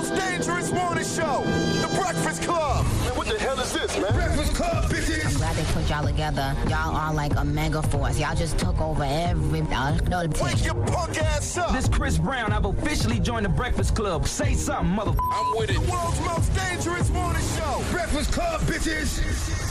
most dangerous morning show, The Breakfast Club. Man, what the hell is this, man? Breakfast Club, bitches. I'm glad they put y'all together. Y'all are like a mega force. Y'all just took over every... Wake your punk ass up. This Chris Brown. I've officially joined The Breakfast Club. Say something, mother... I'm with it. The world's most dangerous morning show. Breakfast Club, bitches.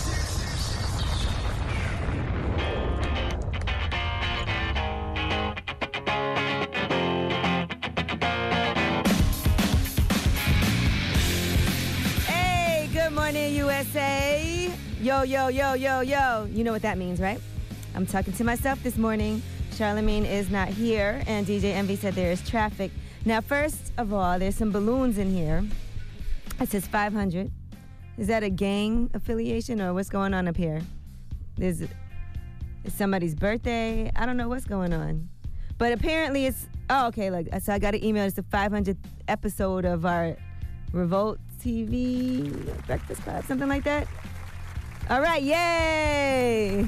Good morning, USA. Yo, yo, yo, yo, yo. You know what that means, right? I'm talking to myself this morning. Charlamagne is not here, and DJ Envy said there is traffic. Now, first of all, there's some balloons in here. It says 500. Is that a gang affiliation, or what's going on up here? It's somebody's birthday. I don't know what's going on. But apparently it's... Oh, okay, look. So I got an email. It's the 500th episode of our Revolt TV Breakfast Club, something like that. All right, yay!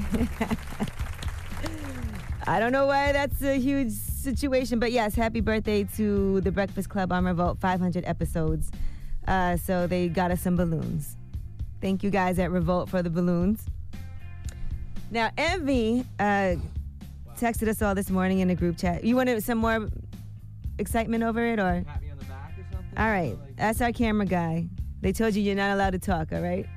I don't know why that's a huge situation, but yes, happy birthday to the Breakfast Club on Revolt, 500 episodes. So they got us some balloons. Thank you guys at Revolt for the balloons. Now, Envy texted us all this morning in the group chat. You wanted some more excitement over it, or? All right, that's our camera guy. They told you you're not allowed to talk, all right?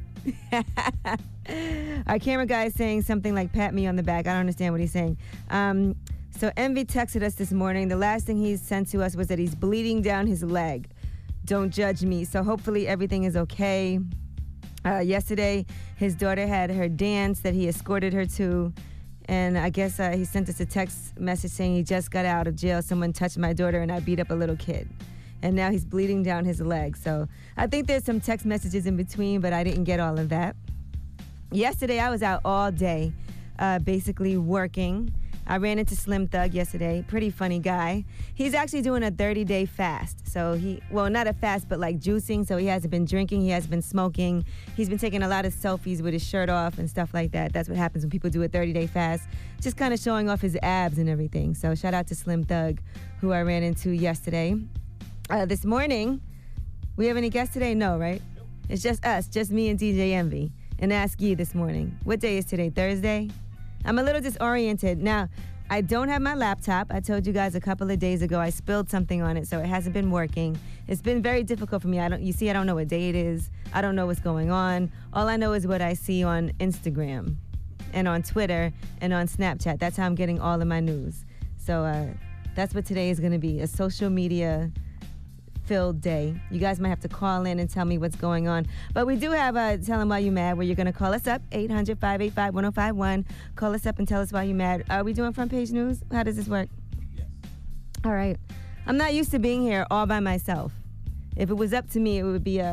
Our camera guy is saying something like, pat me on the back. I don't understand what he's saying. So Envy texted us this morning. The last thing he sent to us was that he's bleeding down his leg. Don't judge me. So hopefully everything is okay. Yesterday, his daughter had her dance that he escorted her to. And I guess he sent us a text message saying he just got out of jail. Someone touched my daughter and I beat up a little kid. And now he's bleeding down his leg. So I think there's some text messages in between, but I didn't get all of that. Yesterday, I was out all day, basically working. I ran into Slim Thug yesterday. Pretty funny guy. He's actually doing a 30-day fast. So not a fast, but like juicing. So he hasn't been drinking. He hasn't been smoking. He's been taking a lot of selfies with his shirt off and stuff like that. That's what happens when people do a 30-day fast. Just kind of showing off his abs and everything. So shout out to Slim Thug, who I ran into yesterday. This morning, we have any guests today? No, right? Nope. It's just us, just me and DJ Envy. And Ask Yee this morning. What day is today? Thursday? I'm a little disoriented. Now, I don't have my laptop. I told you guys a couple of days ago I spilled something on it, so it hasn't been working. It's been very difficult for me. I don't know what day it is. I don't know what's going on. All I know is what I see on Instagram and on Twitter and on Snapchat. That's how I'm getting all of my news. So that's what today is going to be, a social media filled day. You guys might have to call in and tell me what's going on. But we do have Tell 'em Why You Mad, where you're going to call us up, 800-585-1051. Call us up and tell us why you mad. Are we doing front page news? How does this work? Yes. All right. I'm not used to being here all by myself. If it was up to me, it would be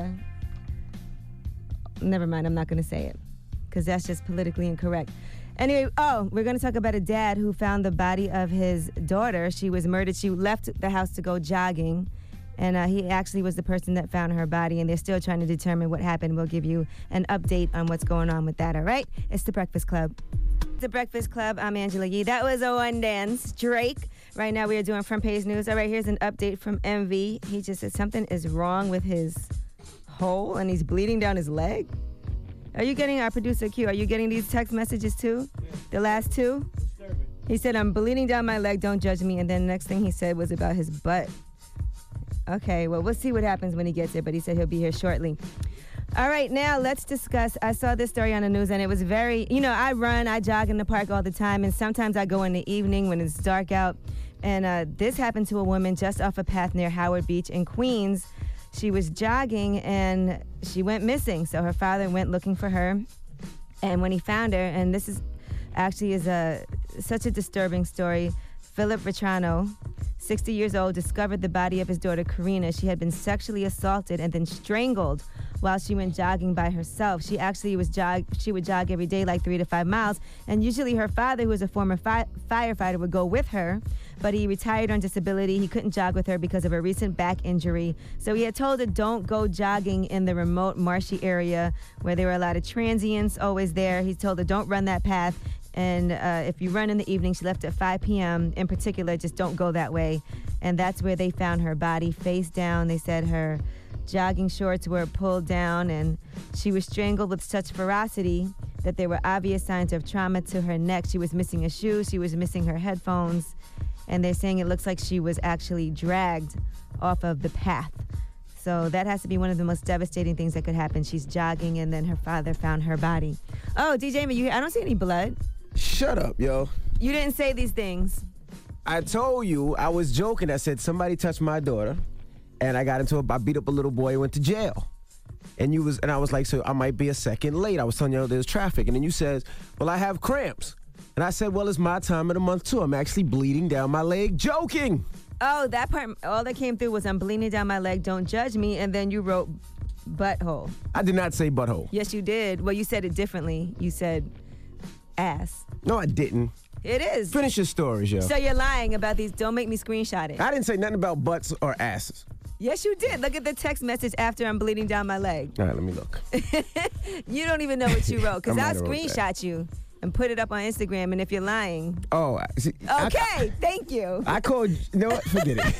never mind, I'm not going to say it, because that's just politically incorrect. Anyway, we're going to talk about a dad who found the body of his daughter. She was murdered. She left the house to go jogging. And he actually was the person that found her body, and they're still trying to determine what happened. We'll give you an update on what's going on with that, all right? It's The Breakfast Club. The Breakfast Club, I'm Angela Yee. That was a one dance, Drake. Right now we are doing front page news. All right, here's an update from Envy. He just said something is wrong with his hole, and he's bleeding down his leg. Are you getting, our producer Q, are you getting these text messages too? Yeah. The last two? Disturbing. He said, I'm bleeding down my leg, don't judge me. And then the next thing he said was about his butt. Okay, well, we'll see what happens when he gets here, but he said he'll be here shortly. All right, now let's discuss. I saw this story on the news, and it was very, I jog in the park all the time, and sometimes I go in the evening when it's dark out. And this happened to a woman just off a path near Howard Beach in Queens. She was jogging, and she went missing, so her father went looking for her. And when he found her, and this is actually such a disturbing story, Philip Vetrano, 60 years old, discovered the body of his daughter, Karina. She had been sexually assaulted and then strangled while she went jogging by herself. She actually she would jog every day, like 3 to 5 miles. And usually her father, who was a former firefighter, would go with her. But he retired on disability. He couldn't jog with her because of a recent back injury. So he had told her, don't go jogging in the remote, marshy area where there were a lot of transients always there. He told her, don't run that path. And if you run in the evening, she left at 5 p.m. In particular, just don't go that way. And that's where they found her body face down. They said her jogging shorts were pulled down and she was strangled with such ferocity that there were obvious signs of trauma to her neck. She was missing a shoe. She was missing her headphones. And they're saying it looks like she was actually dragged off of the path. So that has to be one of the most devastating things that could happen. She's jogging and then her father found her body. Oh, DJ, I don't see any blood. Shut up, yo. You didn't say these things. I told you, I was joking. I said somebody touched my daughter, and I beat up a little boy and went to jail. And I was like, so I might be a second late. I was telling you there's traffic. And then you said, well, I have cramps. And I said, well, it's my time of the month, too. I'm actually bleeding down my leg. Joking. Oh, that part, all that came through was I'm bleeding down my leg, don't judge me. And then you wrote butthole. I did not say butthole. Yes, you did. Well, you said it differently. You said ass. No, I didn't. It is. Finish your stories, yo. So you're lying about these. Don't make me screenshot it. I didn't say nothing about butts or asses. Yes, you did. Look at the text message after I'm bleeding down my leg. All right, let me look. You don't even know what you wrote because I'll wrote screenshot you and put it up on Instagram. And if you're lying. Oh, see, okay. Thank you. I called. You know what? Forget it.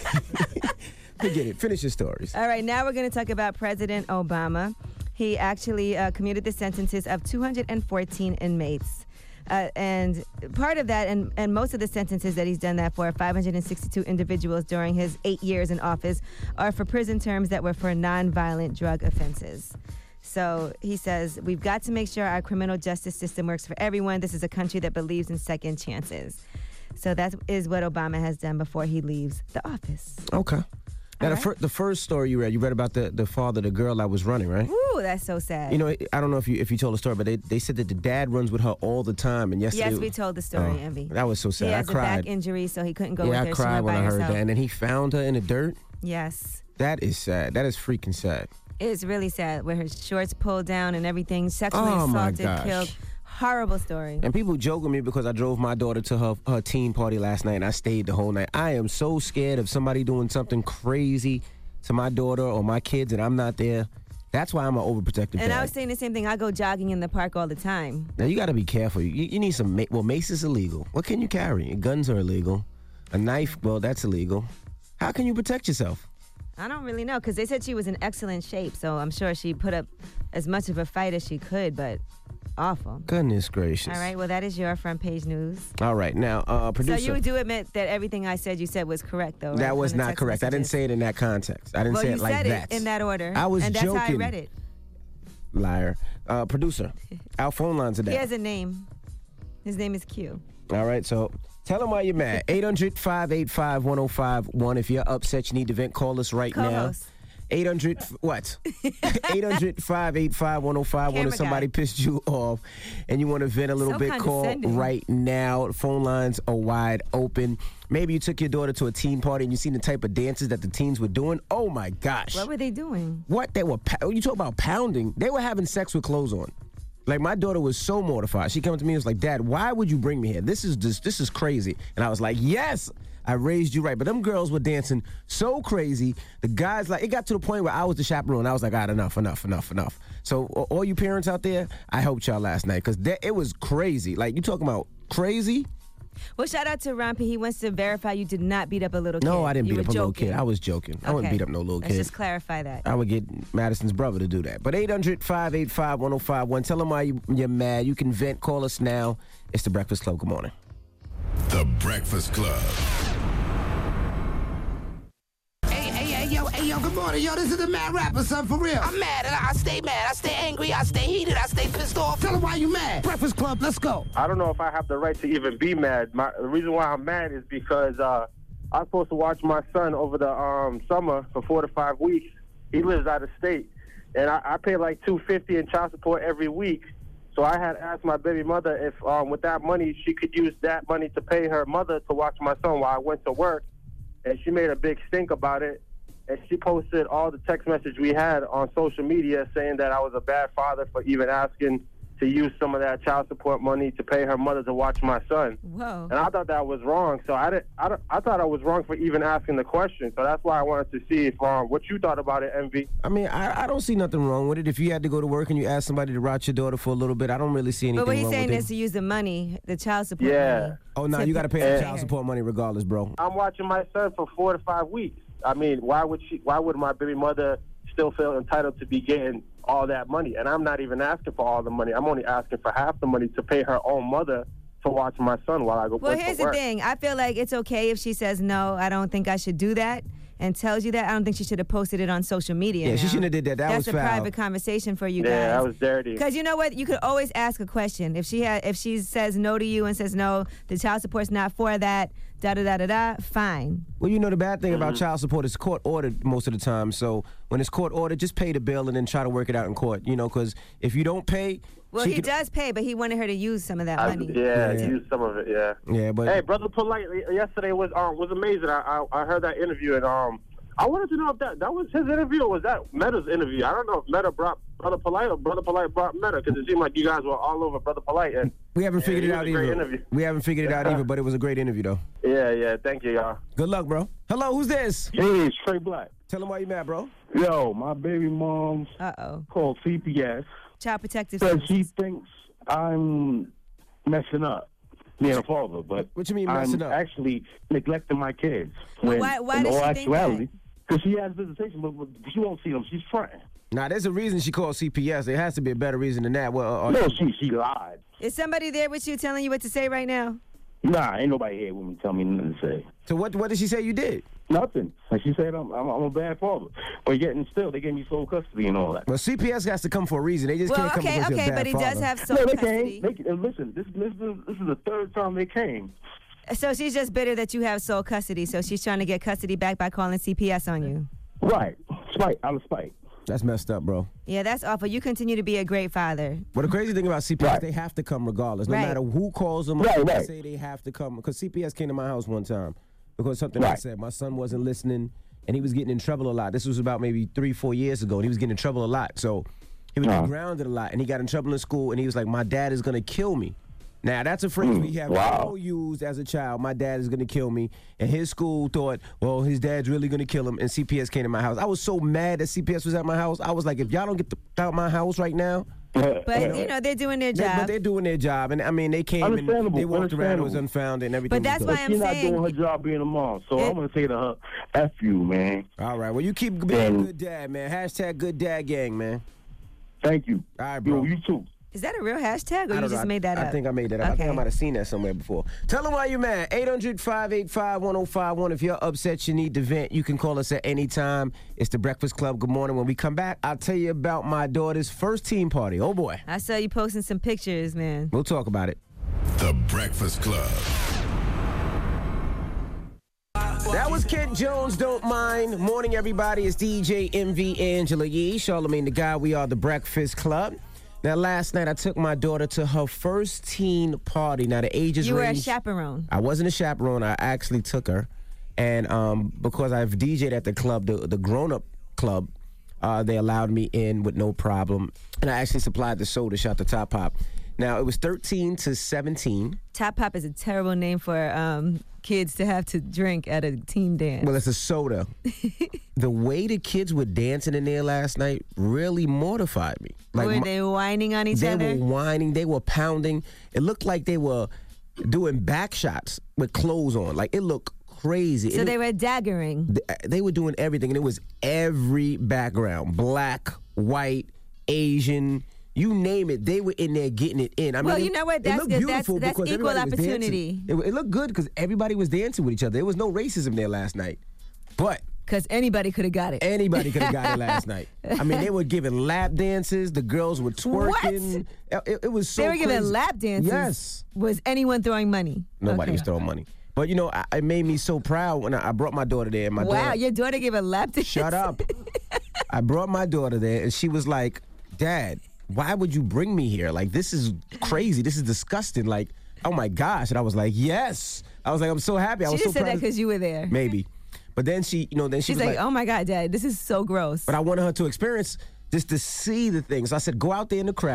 Forget it. Finish your stories. All right. Now we're going to talk about President Obama. He actually commuted the sentences of 214 inmates. And part of that, and most of the sentences that he's done that for, 562 individuals during his 8 years in office, are for prison terms that were for nonviolent drug offenses. So he says, we've got to make sure our criminal justice system works for everyone. This is a country that believes in second chances. So that is what Obama has done before he leaves the office. Okay. Now, Right. the first story you read about the father, the girl that was running, right? Ooh, that's so sad. You know, I don't know if you told the story, but they said that the dad runs with her all the time. And yesterday, Yes, we told the story, Envy. That was so sad. He has I cried. a back injury, so he couldn't go with her. I She cried went when by I heard herself. that. And then he found her in the dirt. Yes. That is sad. That is freaking sad. It's really sad where her shorts pulled down and everything, sexually Oh, my assaulted, gosh. killed. Horrible story. And people joke with me because I drove my daughter to her teen party last night and I stayed the whole night. I am so scared of somebody doing something crazy to my daughter or my kids and I'm not there. That's why I'm an overprotective And dad. I was saying the same thing. I go jogging in the park all the time. Now, you got to be careful. You need some... mace is illegal. What can you carry? Guns are illegal. A knife, well, that's illegal. How can you protect yourself? I don't really know because they said she was in excellent shape, so I'm sure she put up as much of a fight as she could, but awful. Goodness gracious. All right, well, that is your front page news. All right, now, producer... So you do admit that everything I said you said was correct, though, right? That was From the not text correct. I didn't messages? say it in that context. I didn't say it like that. Well, you said it in that order. I was and that's joking. how I read it. Liar. Producer, our phone lines are down. He has a name. His name is Q. All right, so tell them why you're mad. 800-585-1051. If you're upset, you need to vent, call us right Co-host. now. 800, what? 800-585-1051. Camera If somebody guy. pissed you off and you want to vent a little So bit, call condescending. right now. Phone lines are wide open. Maybe you took your daughter to a teen party and you seen the type of dances that the teens were doing. Oh, my gosh. What were they doing? What? They were, you talk about pounding. They were having sex with clothes on. Like, my daughter was so mortified. She came up to me and was like, Dad, why would you bring me here? This is crazy. And I was like, yes, I raised you right. But them girls were dancing so crazy. The guys, like, it got to the point where I was the chaperone. I was like, all right, enough. So all you parents out there, I helped y'all last night because it was crazy. Like, you talking about crazy? Well, shout out to Rompi. He wants to verify you did not beat up a little kid. No, I didn't You beat up were a little joking. kid. I was joking. I wouldn't Okay. beat up no little Let's kid. just clarify that. I would get Madison's brother to do that. But 800-585-1051. Tell them why you're mad. You can vent. Call us now. It's The Breakfast Club. Good morning. The Breakfast Club. Hey, yo, good morning. Yo, this is the mad rapper, son, for real. I'm mad, and I stay mad. I stay angry. I stay heated. I stay pissed off. Tell them why you mad. Breakfast Club, let's go. I don't know if I have the right to even be mad. The reason why I'm mad is because I'm supposed to watch my son over the summer for 4 to 5 weeks. He lives out of state, and I pay like $250 in child support every week. So I had asked my baby mother if with that money she could use that money to pay her mother to watch my son while I went to work, and she made a big stink about it. And she posted all the text message we had on social media saying that I was a bad father for even asking to use some of that child support money to pay her mother to watch my son. Whoa. And I thought that was wrong. So I thought I was wrong for even asking the question. So that's why I wanted to see if what you thought about it, Envy. I mean, I don't see nothing wrong with it. If you had to go to work and you asked somebody to watch your daughter for a little bit, I don't really see anything But what he's wrong saying with is it. to use the money, the child support Yeah. money. Oh, no, you got to pay the child support money regardless, bro. I'm watching my son for 4 to 5 weeks. I mean, why would my baby mother still feel entitled to be getting all that money? And I'm not even asking for all the money. I'm only asking for half the money to pay her own mother to watch my son while I go Well, play here's for work. the thing. I feel like it's okay if she says, no, I don't think I should do that, and tells you that. I don't think she should have posted it on social media. Yeah, she now. shouldn't have did that. That That's was a foul. private conversation for you guys. Yeah, that was dirty. Because you know what? You could always ask a question. If she says no to you and says, no, the child support's not for that, da-da-da-da-da, fine. Well, you know, the bad thing about child support is court ordered most of the time. So when it's court ordered, just pay the bill and then try to work it out in court, you know, because if you don't pay... Well, he does pay, but he wanted her to use some of that money. Use some of it, yeah. Yeah, but... Hey, Brother Polite, yesterday was amazing. I heard that interview, and I wanted to know if that was his interview or was that Meta's interview. I don't know if Meta brought Brother Polite or Brother Polite brought Meta, because it seemed like you guys were all over Brother Polite. And we haven't figured it out either. Interview. We haven't figured it out either, but it was a great interview, though. Yeah. Thank you, y'all. Good luck, bro. Hello, who's this? Hey, it's Trey Black. Tell him why you mad, bro. Yo, my baby mom's called CPS. Child Protective Says Services. she thinks I'm messing up, being a father, but what you mean messing I'm up? actually neglecting my kids. Well, When, why in does all she think that? actuality, because she has visitation, but she won't see them. She's fronting. Nah, there's a reason she called CPS. There has to be a better reason than that. Well, No, she lied. Is somebody there with you telling you what to say right now? Nah, ain't nobody here with me telling me nothing to say. So what did she say you did? Nothing. Like she said, I'm a bad father. But yet and still, they gave me sole custody and all that. Well, CPS has to come for a reason. They just can't come because you're a bad but he father. does have sole No, they custody. came. Listen, this is the third time they came. So she's just bitter that you have sole custody, so she's trying to get custody back by calling CPS on you. Right. Spite, out of spite. That's messed up, bro. Yeah, that's awful. You continue to be a great father. Well, the crazy thing about CPS, they have to come regardless. No matter who calls them, they say they have to come. Because CPS came to my house one time because something I said. My son wasn't listening, and he was getting in trouble a lot. This was about maybe 3-4 years ago, and he was getting in trouble a lot. So he was getting grounded a lot, and he got in trouble in school, and he was like, my dad is going to kill me. Now, that's a phrase we have all used as a child. My dad is going to kill me. And his school thought, well, his dad's really going to kill him. And CPS came to my house. I was so mad that CPS was at my house. I was like, if y'all don't get out my house right now. But, you know, they're doing their job. But they're doing their job. And, I mean, they came and they walked around. It was unfounded and everything. But that's why I'm She's saying. not doing her job being a mom. So I'm going to say to her, F you, man. All right. Well, you keep being a good dad, man. Hashtag good dad gang, man. Thank you. All right, bro. Yo, you too. Is that a real hashtag, or I you don't just know. made that up? I think I made that up. I think I might have seen that somewhere before. Tell them why you're mad. 800-585-1051. If you're upset, you need to vent, you can call us at any time. It's The Breakfast Club. Good morning. When we come back, I'll tell you about my daughter's first team party. Oh, boy. I saw you posting some pictures, man. We'll talk about it. The Breakfast Club. That was Kid Jones, Don't Mind. Morning, everybody. It's DJ MV Angela Yee, Charlamagne the Guy. We are The Breakfast Club. Now, last night, I took my daughter to her first teen party. Now, the ages You were a range. chaperone. I wasn't a chaperone. I actually took her. And because I've DJ'd at the club, the grown-up club, they allowed me in with no problem. And I actually supplied the soda, shot the Top Pop. Now, it was 13 to 17. Top Pop is a terrible name for kids to have to drink at a team dance. Well, it's a soda. The way the kids were dancing in there last night really mortified me. Were they whining on each other? They were whining. They were pounding. It looked like they were doing back shots with clothes on. Like, it looked crazy. So they were daggering. They were doing everything, and it was every background. Black, white, Asian, you name it, they were in there getting it in. I mean, you know what? That's looked good. beautiful That's because equal everybody was opportunity. dancing. It looked good because everybody was dancing with each other. There was no racism there last night. But because anybody could have got it. Anybody could have got it last night. I mean, they were giving lap dances. The girls were twerking. It was so crazy. They were giving lap dances? Yes. Was anyone throwing money? Nobody was throwing money. But, you know, it made me so proud when I brought my daughter there. Your daughter gave a lap dance? Shut up. I brought my daughter there, and she was like, Dad, why would you bring me here? Like, this is crazy. This is disgusting. Like, oh, my gosh. And I was like, yes. I was like, I'm so happy. I was She so just said proud. that because you were there. Maybe. But then she She's was like, oh, my God, Dad, this is so gross. But I wanted her to experience just to see the things. So I said, go out there in the crowd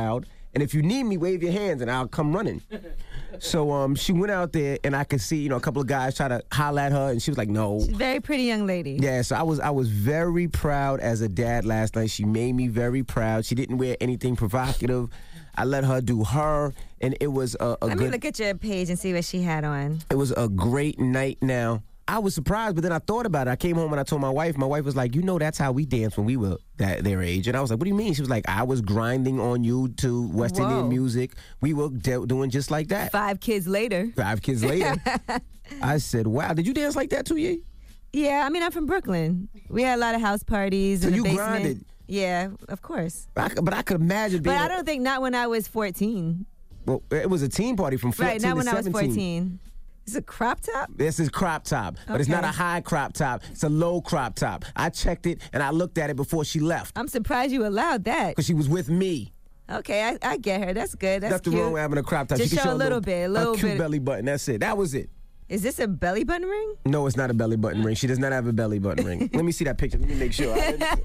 And if you need me, wave your hands and I'll come running. So she went out there and I could see, a couple of guys try to holler at her and she was like, no. She's a very pretty young lady. Yeah, so I was very proud as a dad last night. She made me very proud. She didn't wear anything provocative. I let her do her, and it was a Let good... me look at your page and see what she had on. It was a great night now. I was surprised, but then I thought about it. I came home and I told my wife. My wife was like, that's how we danced when we were their age. And I was like, what do you mean? She was like, I was grinding on you to West Indian music. We were doing just like that. 5 kids later. 5 kids later. I said, wow, did you dance like that too, Ye? Yeah, I mean, I'm from Brooklyn. We had a lot of house parties in the basement. So you grinded? Yeah, of course. But I could imagine being... But I don't think, not when I was 14. Well, it was a teen party from 14 to 17. Right, not when I was 14. Is it crop top? This is crop top, but it's not a high crop top. It's a low crop top. I checked it and I looked at it before she left. I'm surprised you allowed that. Because she was with me. Okay, I get her. That's good. That's Nothing cute. wrong with having a crop top. Just she can show a little bit. A cute belly button. That's it. That was it. Is this a belly button ring? No, it's not a belly button ring. She does not have a belly button ring. Let me see that picture. Let me make sure.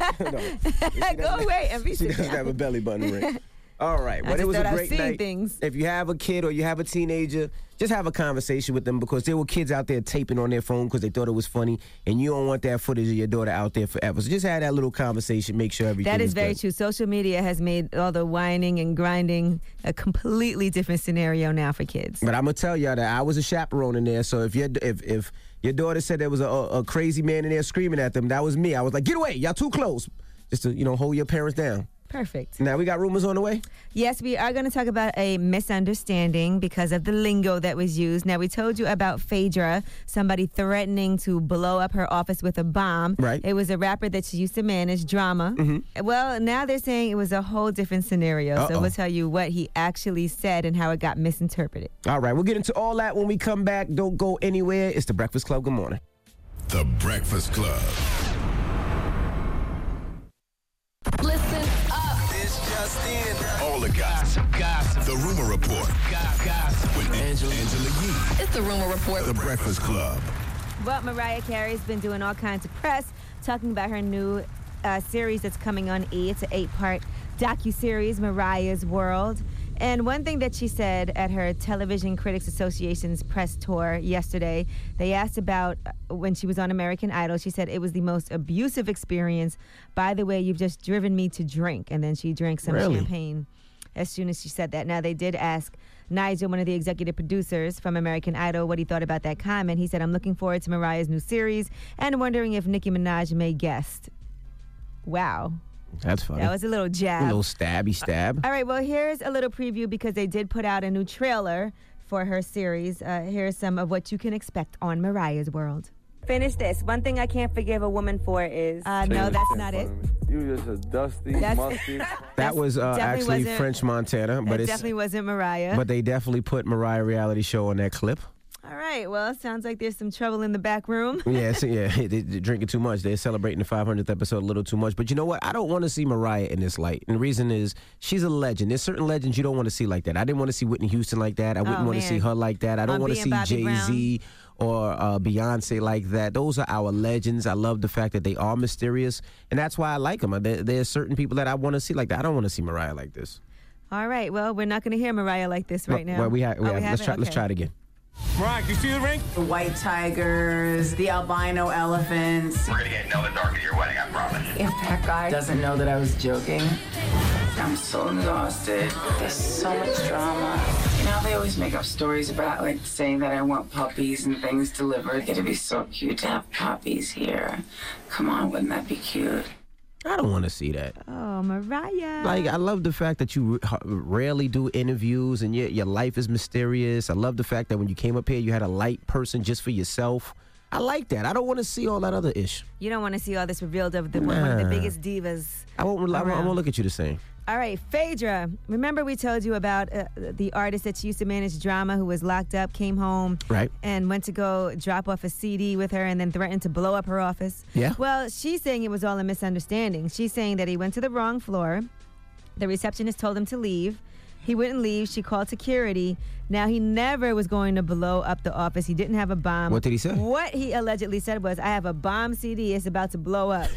Go away and be She doesn't have a belly button ring. All right. Well, it was a great night. Things. If you have a kid or you have a teenager, just have a conversation with them because there were kids out there taping on their phone because they thought it was funny, and you don't want that footage of your daughter out there forever. So just have that little conversation. Make sure everything That is very good. true. Social media has made all the whining and grinding a completely different scenario now for kids. But I'm going to tell y'all that I was a chaperone in there, so if your daughter said there was a crazy man in there screaming at them, that was me. I was like, get away. Y'all too close. Just to, hold your parents down. Perfect. Now, we got rumors on the way? Yes, we are going to talk about a misunderstanding because of the lingo that was used. Now, we told you about Phaedra, somebody threatening to blow up her office with a bomb. Right. It was a rapper that she used to manage, Drama. Mm-hmm. Well, now they're saying it was a whole different scenario. So we'll tell you what he actually said and how it got misinterpreted. All right, we'll get into all that when we come back. Don't go anywhere. It's The Breakfast Club. Good morning. The Breakfast Club. Listen up. It's just in. All the gossip. The Rumor Report. Gossip. With Angela Yee. It's the Rumor Report. The Breakfast Club. Well, Mariah Carey's been doing all kinds of press, talking about her new series that's coming on E! It's an 8-part docuseries, Mariah's World. And one thing that she said at her Television Critics Association's press tour yesterday, they asked about when she was on American Idol. She said, it was the most abusive experience. By the way, you've just driven me to drink. And then she drank some champagne as soon as she said that. Now, they did ask Nigel, one of the executive producers from American Idol, what he thought about that comment. He said, I'm looking forward to Mariah's new series and wondering if Nicki Minaj may guest. Wow. That's funny. That was a little jab. A little stabby stab. All right, well, here's a little preview because they did put out a new trailer for her series. Here's some of what you can expect on Mariah's World. Finish this. One thing I can't forgive a woman for is... no, that's not it. You just a dusty, musty... That was actually French Montana. But it definitely wasn't Mariah. But they definitely put Mariah reality show on that clip. All right, well, it sounds like there's some trouble in the back room. They're drinking too much. They're celebrating the 500th episode a little too much. But you know what? I don't want to see Mariah in this light. And the reason is she's a legend. There's certain legends you don't want to see like that. I didn't want to see Whitney Houston like that. I wouldn't want to see her like that. I don't want to see Jay-Z or Beyonce like that. Those are our legends. I love the fact that they are mysterious. And that's why I like them. There's certain people that I want to see like that. I don't want to see Mariah like this. All right, well, we're not going to hear Mariah like this right now. Well, let's try it again. Mariah, can you see the ring? The white tigers, the albino elephants. We're gonna get no dark at your wedding, I promise. If that guy doesn't know that I was joking, I'm so exhausted. There's so much drama. You know, they always make up stories about, like, saying that I want puppies and things delivered. It'd be so cute to have puppies here. Come on, wouldn't that be cute? I don't want to see that. Oh, Mariah. Like, I love the fact that you rarely do interviews and your life is mysterious. I love the fact that when you came up here, you had a light person just for yourself. I like that. I don't want to see all that other ish. You don't want to see all this revealed of one of the biggest divas. I won't look at you the same. All right, Phaedra. Remember we told you about the artist that she used to manage, Drama, who was locked up, came home, right, and went to go drop off a CD with her and then threatened to blow up her office. Yeah. Well, she's saying it was all a misunderstanding. She's saying that he went to the wrong floor. The receptionist told him to leave. He wouldn't leave. She called security. Now, he never was going to blow up the office. He didn't have a bomb. What did he say? What he allegedly said was, I have a bomb CD. It's about to blow up.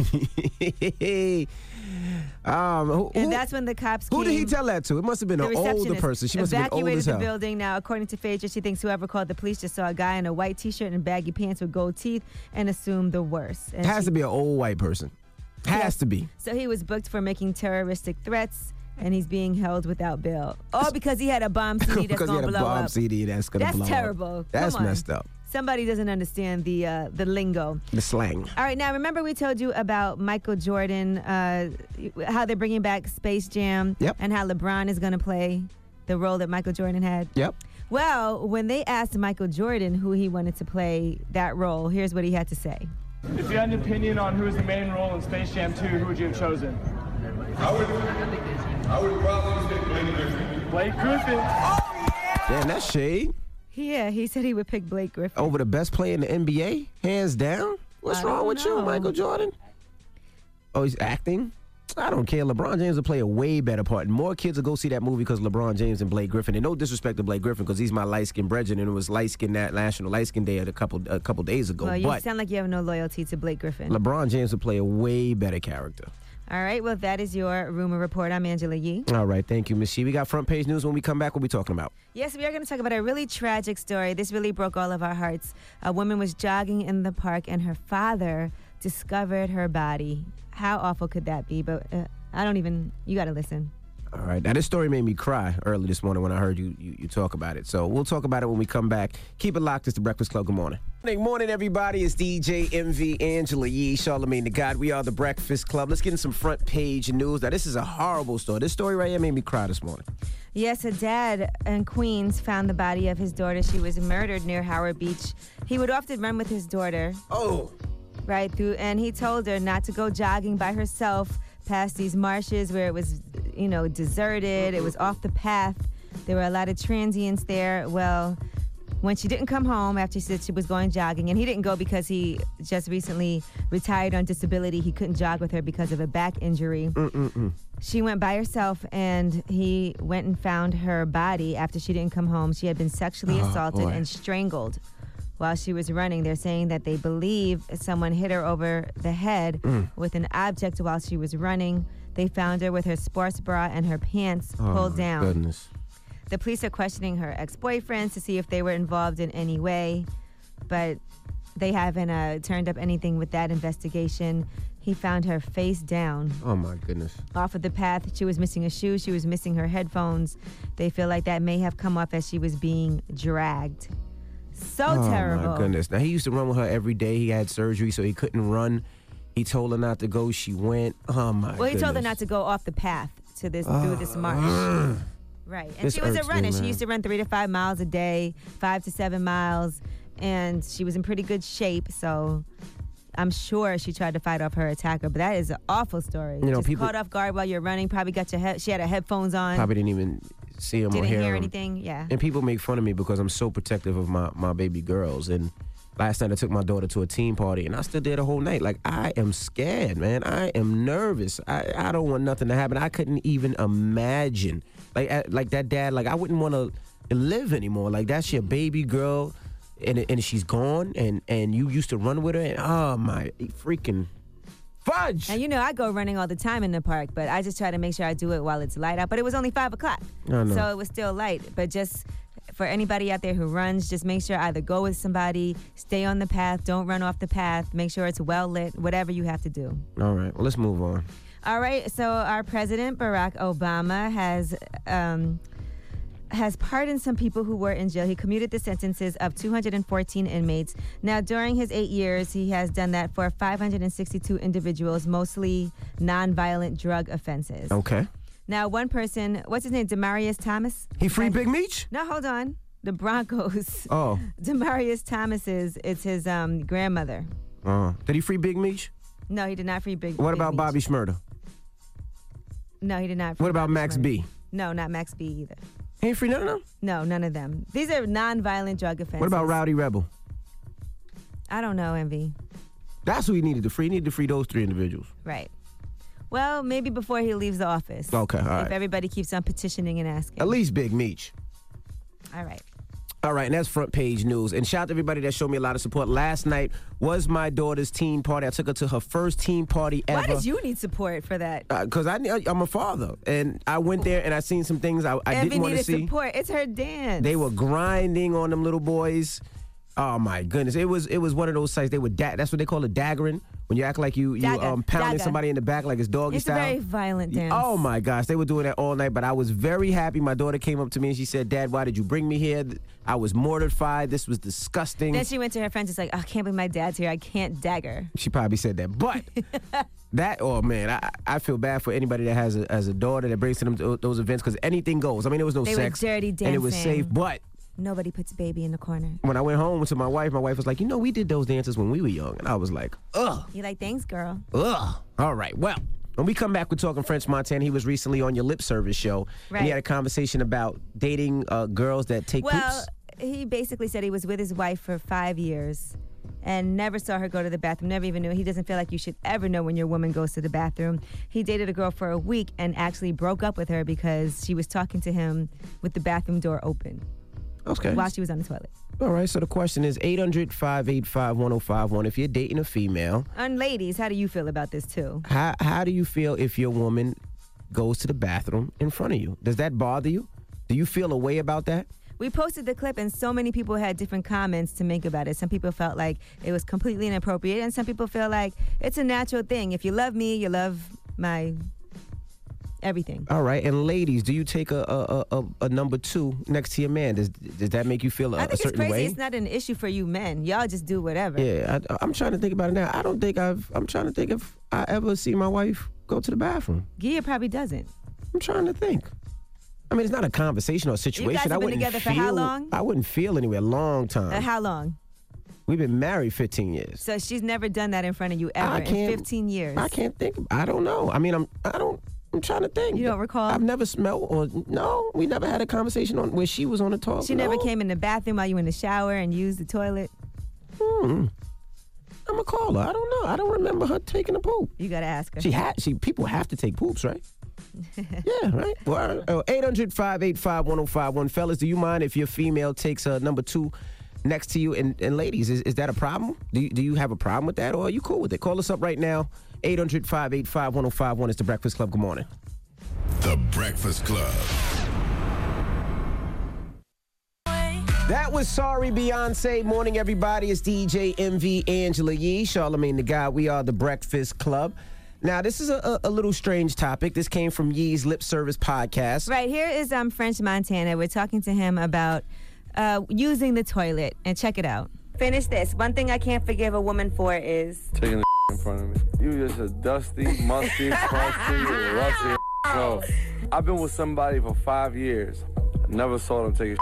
And that's when the cops came. Who did he tell that to? It must have been an older person. She must have been old as hell. Evacuated the building. Now, according to Phaedra, she thinks whoever called the police just saw a guy in a white T-shirt and baggy pants with gold teeth and assumed the worst. And it has to be an old white person. Has to be. So he was booked for making terroristic threats, and he's being held without bail. Oh, because he had a bomb CD that's going to blow up. Because he had a bomb CD that's going to blow up. That's terrible. That's messed up. Somebody doesn't understand the lingo. The slang. All right, now remember we told you about Michael Jordan, how they're bringing back Space Jam, and how LeBron is going to play the role that Michael Jordan had. Yep. Well, when they asked Michael Jordan who he wanted to play that role, here's what he had to say. If you had an opinion on who's the main role in Space Jam 2, who would you have chosen? I would probably pick Blake Griffin. Blake Griffin. Oh, yeah! Damn, that's shade. Yeah, he said he would pick Blake Griffin. Over the best player in the NBA? Hands down? What's wrong with you, Michael Jordan? Oh, he's acting? I don't care. LeBron James will play a way better part. And more kids will go see that movie because LeBron James and Blake Griffin. And no disrespect to Blake Griffin because he's my light-skinned brethren, and it was light-skinned that National Light-Skin Day a couple days ago. Well, you sound like you have no loyalty to Blake Griffin. LeBron James will play a way better character. All right, well, that is your Rumor Report. I'm Angela Yee. All right, thank you, Ms. Shee. We got front page news. When we come back, we'll be talking about. Yes, we are going to talk about a really tragic story. This really broke all of our hearts. A woman was jogging in the park, and her father discovered her body. How awful could that be? But you got to listen. All right. Now, this story made me cry early this morning when I heard you talk about it. So we'll talk about it when we come back. Keep it locked. It's The Breakfast Club. Good morning. Good morning, everybody. It's DJ MV, Angela Yee, Charlamagne the God. We are The Breakfast Club. Let's get in some front page news. Now, this is a horrible story. This story right here made me cry this morning. Yes, a dad in Queens found the body of his daughter. She was murdered near Howard Beach. He would often run with his daughter. Oh. Right through, and he told her not to go jogging by herself past these marshes where it was, deserted. It was off the path. There were a lot of transients there. Well, when she didn't come home after she said she was going jogging, and he didn't go because he just recently retired on disability. He couldn't jog with her because of a back injury. She went by herself, and he went and found her body after she didn't come home. She had been sexually assaulted and strangled while she was running. They're saying that they believe someone hit her over the head with an object while she was running. They found her with her sports bra and her pants pulled down. Goodness. The police are questioning her ex-boyfriends to see if they were involved in any way, but they haven't turned up anything with that investigation. He found her face down. Oh, my goodness. Off of the path. She was missing a shoe. She was missing her headphones. They feel like that may have come up as she was being dragged. So terrible. Oh, my goodness. Now, he used to run with her every day. He had surgery, so he couldn't run. He told her not to go. She went. Oh, my goodness. Well, he told her not to go off the path to this through this marsh. Right. And she was a runner. She used to run 3 to 5 miles a day, 5 to 7 miles, and she was in pretty good shape, so I'm sure she tried to fight off her attacker, but that is an awful story. Just people caught off guard while you're running, probably got she had her headphones on. Probably didn't even see him or hear him. Didn't hear anything, yeah. And people make fun of me because I'm so protective of my baby girls. And last night I took my daughter to a team party, and I stood there the whole night. Like, I am scared, man. I am nervous. I don't want nothing to happen. I couldn't even imagine. Like that dad, like, I wouldn't want to live anymore. Like, that's your baby girl, and she's gone, and you used to run with her, and oh, my freaking fudge. And I go running all the time in the park, but I just try to make sure I do it while it's light out. But it was only 5 o'clock, so it was still light. But just for anybody out there who runs, just make sure either go with somebody, stay on the path, don't run off the path, make sure it's well lit, whatever you have to do. All right, well, let's move on. All right, so our president, Barack Obama, has pardoned some people who were in jail. He commuted the sentences of 214 inmates. Now, during his 8 years, he has done that for 562 individuals, mostly nonviolent drug offenses. Okay. Now, one person, what's his name, Demaryius Thomas? He freed Big Meech? No, hold on. The Broncos. Oh. Demaryius Thomas it's his grandmother. Did he free Big Meech? No, he did not free Big Meech. What about Bobby Shmurda? No, he did not free What about Bobby Max Shmurda. B? No, not Max B either. He ain't free none of them? No, none of them. These are nonviolent drug offenses. What about Rowdy Rebel? I don't know, MV. That's who he needed to free. He needed to free those 3 individuals. Right. Well, maybe before he leaves the office. Okay, all right. If everybody keeps on petitioning and asking. At least Big Meech. All right. All right, and that's front page news. And shout out to everybody that showed me a lot of support. Last night was my daughter's teen party. I took her to her first teen party ever. Why did you need support for that? Because I'm a father. And I went there and I seen some things I didn't want to see. Envy needed support. It's her dance. They were grinding on them little boys. Oh, my goodness. It was one of those sites. They were that's what they call it, daggering. When you act like you pounding somebody in the back like it's doggy style. It's a very violent dance. Oh, my gosh. They were doing that all night, but I was very happy. My daughter came up to me and she said, Dad, why did you bring me here? I was mortified. This was disgusting. Then she went to her friends. It's like, I can't believe my dad's here. I can't dagger. She probably said that. But I feel bad for anybody that has a daughter that brings to them those events because anything goes. I mean, there was no sex. They were dirty dancing. And it was safe, but nobody puts baby in the corner. When I went home to my wife was like, we did those dances when we were young. And I was like, ugh. You're like, thanks, girl. Ugh. All right. Well, when we come back, we're talking French Montana. He was recently on your lip service show. Right. And he had a conversation about dating girls that take poops. Well, he basically said he was with his wife for 5 years and never saw her go to the bathroom, never even knew. He doesn't feel like you should ever know when your woman goes to the bathroom. He dated a girl for a week and actually broke up with her because she was talking to him with the bathroom door open. Okay. While she was on the toilet. All right, so the question is 800-585-1051. If you're dating a female. And ladies, how do you feel about this too? How do you feel if your woman goes to the bathroom in front of you? Does that bother you? Do you feel a way about that? We posted the clip and so many people had different comments to make about it. Some people felt like it was completely inappropriate and some people feel like it's a natural thing. If you love me, you love my everything. All right, and ladies, do you take a number two next to your man? Does that make you feel a certain way? I think it's crazy. It's not an issue for you men. Y'all just do whatever. Yeah, I'm trying to think about it now. I'm trying to think if I ever see my wife go to the bathroom. Gia probably doesn't. I'm trying to think. I mean, it's not a conversation or a situation. You guys have been together for how long? I wouldn't feel anyway. A long time. How long? We've been married 15 years. So she's never done that in front of you ever in 15 years. I can't think. I don't know. I mean, I'm trying to think. You don't recall? I've never smelled no, we never had a conversation on where she was on the toilet. She never came in the bathroom while you were in the shower and used the toilet? I'm going to call her. I don't know. I don't remember her taking a poop. You got to ask her. People have to take poops, right? Yeah, right. Well, 800-585-1051. Fellas, do you mind if your female takes number two next to you? And ladies, is that a problem? Do you have a problem with that, or are you cool with it? Call us up right now. 800-585-1051. It's The Breakfast Club. Good morning. The Breakfast Club. That was Sorry Beyonce. Morning, everybody. It's DJ MV Angela Yee, Charlamagne the God. We are The Breakfast Club. Now, this is a little strange topic. This came from Yee's Lip Service podcast. Right. Here is French Montana. We're talking to him about using the toilet. And check it out. Finish this. One thing I can't forgive a woman for is taking the in front of me. You just a dusty, musty, crusty, rusty. No. I've been with somebody for 5 years. I never saw them take a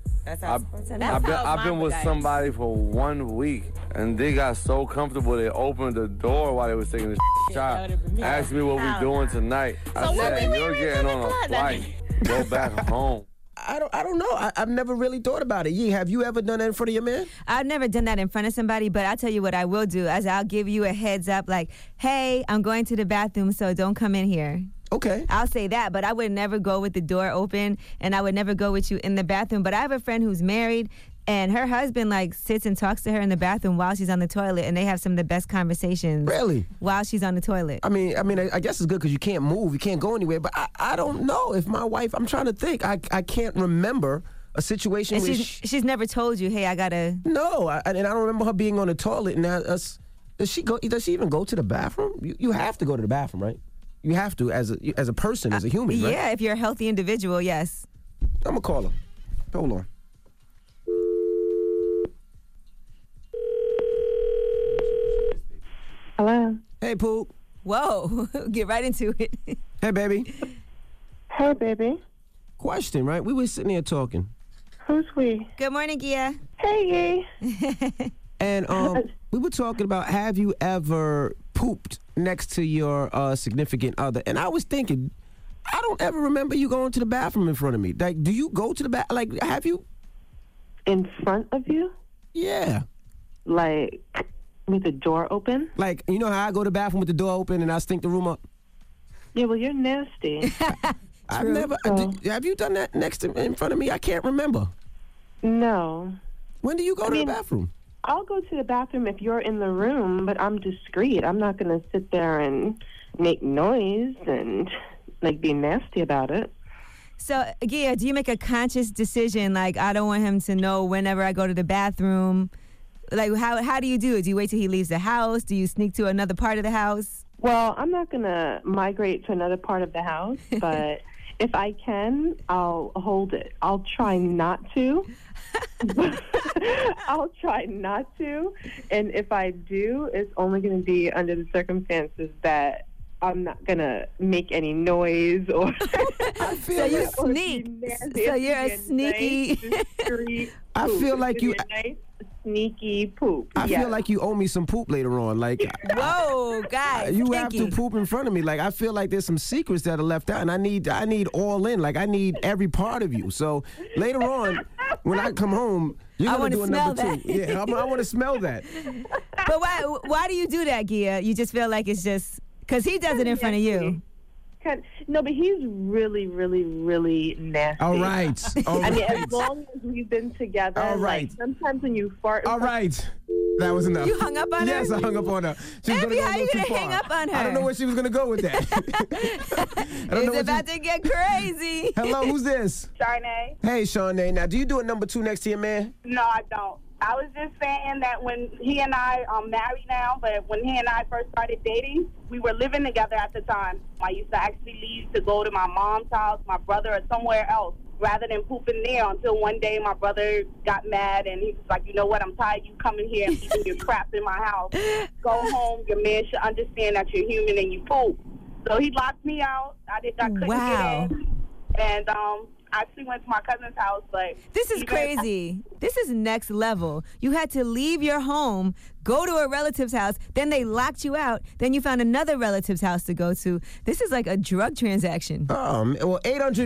I've been with somebody for 1 week, and they got so comfortable they opened the door while they was taking the shot. Asked me what we doing tonight. I said, you're getting on a flight. Go back home. I don't know. I've never really thought about it. Yee, have you ever done that in front of your man? I've never done that in front of somebody, but I'll tell you what I will do. I'll give you a heads up, like, hey, I'm going to the bathroom, so don't come in here. Okay. I'll say that, but I would never go with the door open, and I would never go with you in the bathroom. But I have a friend who's married, and her husband, sits and talks to her in the bathroom while she's on the toilet, and they have some of the best conversations. Really? While she's on the toilet. I mean, I guess it's good because you can't move, you can't go anywhere, but I don't know if my wife, I'm trying to think, I can't remember a situation where she's never told you, hey, I gotta... No, and I don't remember her being on the toilet, and does she even go to the bathroom? You have to go to the bathroom, right? You have to, as a person, as a human, right? Yeah, if you're a healthy individual, yes. I'm going to call her. Hold on. Hello. Hey, Poop. Whoa, get right into it. Hey, baby. Hey, baby. Question, right? We were sitting here talking. Who's we? Good morning, Gia. Hey, Gia. And we were talking about, have you ever pooped next to your significant other? And I was thinking, I don't ever remember you going to the bathroom in front of me. Like, do you go to the bathroom? Like, have you? In front of you? Yeah. Like, with the door open? Like, you know how I go to the bathroom with the door open and I stink the room up? Yeah, well, you're nasty. I've never. Have you done that in front of me? I can't remember. No. When do you go to the bathroom? I'll go to the bathroom if you're in the room, but I'm discreet. I'm not going to sit there and make noise and, like, be nasty about it. So, Gia, do you make a conscious decision, like, I don't want him to know whenever I go to the bathroom? Like, how do you do it? Do you wait till he leaves the house? Do you sneak to another part of the house? Well, I'm not going to migrate to another part of the house, but if I can, I'll hold it. I'll try not to. I'll try not to. And if I do, it's only going to be under the circumstances that I'm not going to make any noise or... So you sneak. So you're a sneaky... I feel like you... Sneaky poop. I feel like you owe me some poop later on. Like, whoa, guys, you have to poop in front of me. Like, I feel like there's some secrets that are left out, and I need all in. Like, I need every part of you. So later on, when I come home, you're gonna do a number 2. Yeah, I want to smell that. But why do you do that, Gia? You just feel like it's just because he does it in front of you. No, but he's really, really, really nasty. All right. I mean, as long as we've been together. All right. Like, sometimes when you fart. All right. That was enough. You hung up on her? Yes, I hung up on her. Abby, how are you going to hang up on her? I don't know where she was going to go with that. It's about to get crazy. Hello, who's this? Sharnae. Hey, Sharnae. Now, do you do a number 2 next to your man? No, I don't. I was just saying that when he and I are married now, but when he and I first started dating, we were living together at the time. I used to actually leave to go to my mom's house, my brother, or somewhere else, rather than pooping there until one day my brother got mad and he was like, you know what, I'm tired of you coming here and leaving your crap in my house. Go home. Your man should understand that you're human and you poop. So he locked me out. I couldn't get in. And I actually went to my cousin's house, but... This is crazy. This is next level. You had to leave your home, go to a relative's house, then they locked you out, then you found another relative's house to go to. This is like a drug transaction. Well,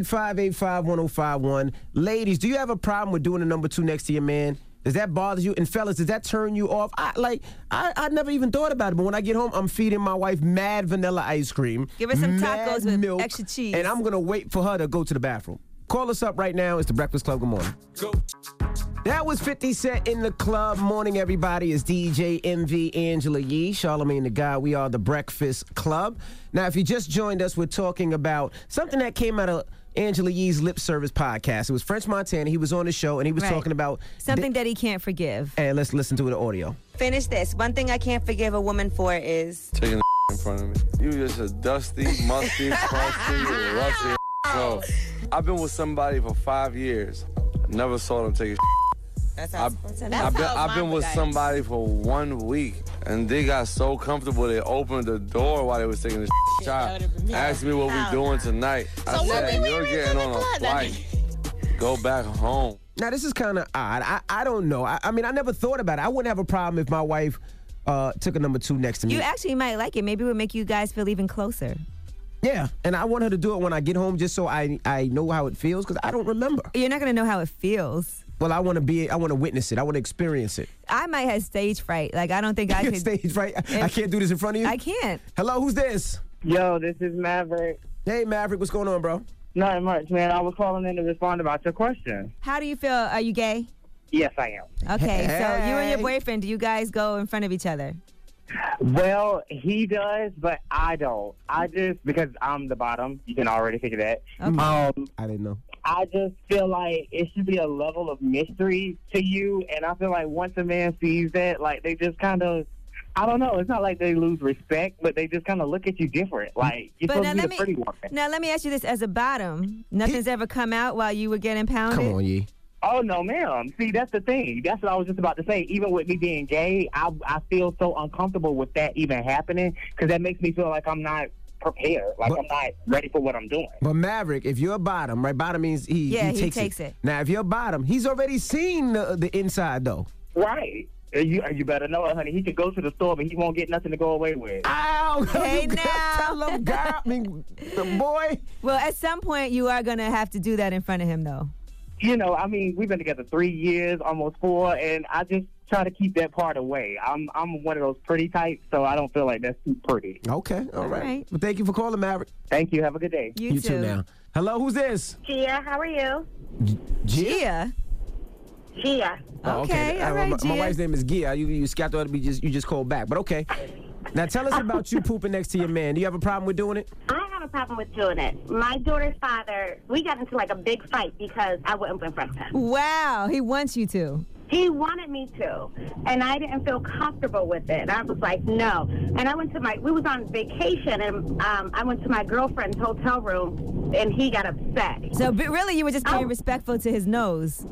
800-585-1051. Ladies, do you have a problem with doing a number 2 next to your man? Does that bother you? And fellas, does that turn you off? I never even thought about it, but when I get home, I'm feeding my wife mad vanilla ice cream. Give her some tacos with milk, extra cheese. And I'm going to wait for her to go to the bathroom. Call us up right now. It's The Breakfast Club. Good morning. Go. That was 50 Cent in the club. Morning, everybody. It's DJ MV Angela Yee, Charlamagne the God. We are The Breakfast Club. Now, if you just joined us, we're talking about something that came out of Angela Yee's Lip Service podcast. It was French Montana. He was on the show, and he was talking about... something that he can't forgive. And let's listen to the audio. Finish this. One thing I can't forgive a woman for is... taking in front of me. You just a dusty, musty, crusty, rusty so, I've been with somebody for 5 years. Never saw them take a I've been with somebody for 1 week, and they got so comfortable they opened the door while they was taking the shot. Asked me what we doing tonight. I said, you're getting on a flight. Go back home. Now, this is kind of odd. I don't know. I mean, I never thought about it. I wouldn't have a problem if my wife took a number 2 next to me. You actually might like it. Maybe it would make you guys feel even closer. Yeah, and I want her to do it when I get home just so I know how it feels, because I don't remember. You're not going to know how it feels. Well, I want to witness it. I want to experience it. I might have stage fright. Like, I don't think I could. Stage fright? I can't do this in front of you? I can't. Hello, who's this? Yo, this is Maverick. Hey, Maverick, what's going on, bro? Not much, man. I was calling in to respond about your question. How do you feel? Are you gay? Yes, I am. Okay, so you and your boyfriend, do you guys go in front of each other? Well, he does, but I don't. Because I'm the bottom. You can already figure that. Okay. I didn't know. I just feel like it should be a level of mystery to you, and I feel like once a man sees that, like, they just kind of, I don't know, it's not like they lose respect, but they just kind of look at you different. Like, you're supposed to be the pretty woman. Now, let me ask you this. As a bottom, nothing's ever come out while you were getting pounded? Come on, Yee. Oh, no, ma'am. See, that's the thing. That's what I was just about to say. Even with me being gay, I feel so uncomfortable with that even happening, because that makes me feel like I'm not prepared. Like, I'm not ready for what I'm doing. But Maverick, if you're a bottom, right? Bottom means he takes it. Now, if you're a bottom, he's already seen the inside, though. Right. You better know it, honey. He could go to the store, but he won't get nothing to go away with. Ow! Hey, now. Tell him, girl. I mean, the boy. Well, at some point, you are going to have to do that in front of him, though. You know, I mean, we've been together 3 years, almost 4, and I just try to keep that part away. I'm one of those pretty types, so I don't feel like that's too pretty. Okay, all right. Well, thank you for calling, Maverick. Thank you. Have a good day. You too now. Hello, who's this? Gia, how are you? Gia? Gia. Oh, okay. all right, my Gia. wife's name is Gia. You got to be you just called back, but okay. Now tell us about you pooping next to your man. Do you have a problem with doing it? I have a problem with doing it. My daughter's father, we got into like a big fight because I wouldn't in front of him. Wow, he wants you to. He wanted me to, and I didn't feel comfortable with it. I was like, no. And we was on vacation, and I went to my girlfriend's hotel room, and he got upset. So, but really, you were just being respectful to his nose.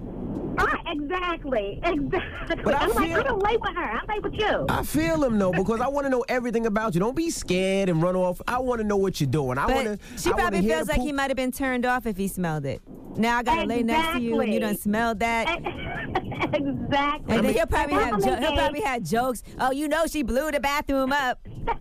Exactly. But I'm like, I don't lay with her. I lay with you. I feel him though, because I want to know everything about you. Don't be scared and run off. I want to know what you're doing. She probably feels like he might have been turned off if he smelled it. Now I gotta lay next to you, and you done smelled that. Exactly. And then he'll probably have jokes. Oh, you know she blew the bathroom up.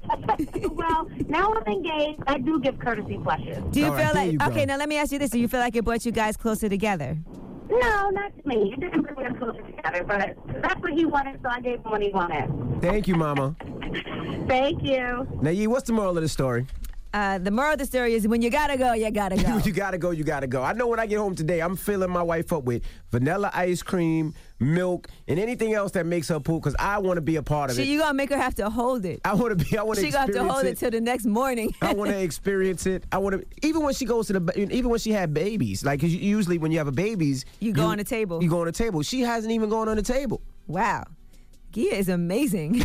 Well, now I'm engaged. I do give courtesy flushes. Do you feel like? Okay, now let me ask you this: do you feel like it brought you guys closer together? No, not to me. It didn't bring us closer together, but that's what he wanted, so I gave him what he wanted. Thank you, Mama. Thank you. Now, Yee, what's the moral of the story? The moral of the story is when you gotta go, you gotta go. You gotta go, you gotta go. I know when I get home today, I'm filling my wife up with vanilla ice cream, milk, and anything else that makes her poop, because I want to be a part of it. You gonna make her have to hold it. I want to experience it. She gonna have to hold it till the next morning. I want to experience it. I want to, even when she goes to even when she had babies, like, 'cause usually when you have a babies, you go on the table. You go on the table. She hasn't even gone on the table. Wow. Gia is amazing.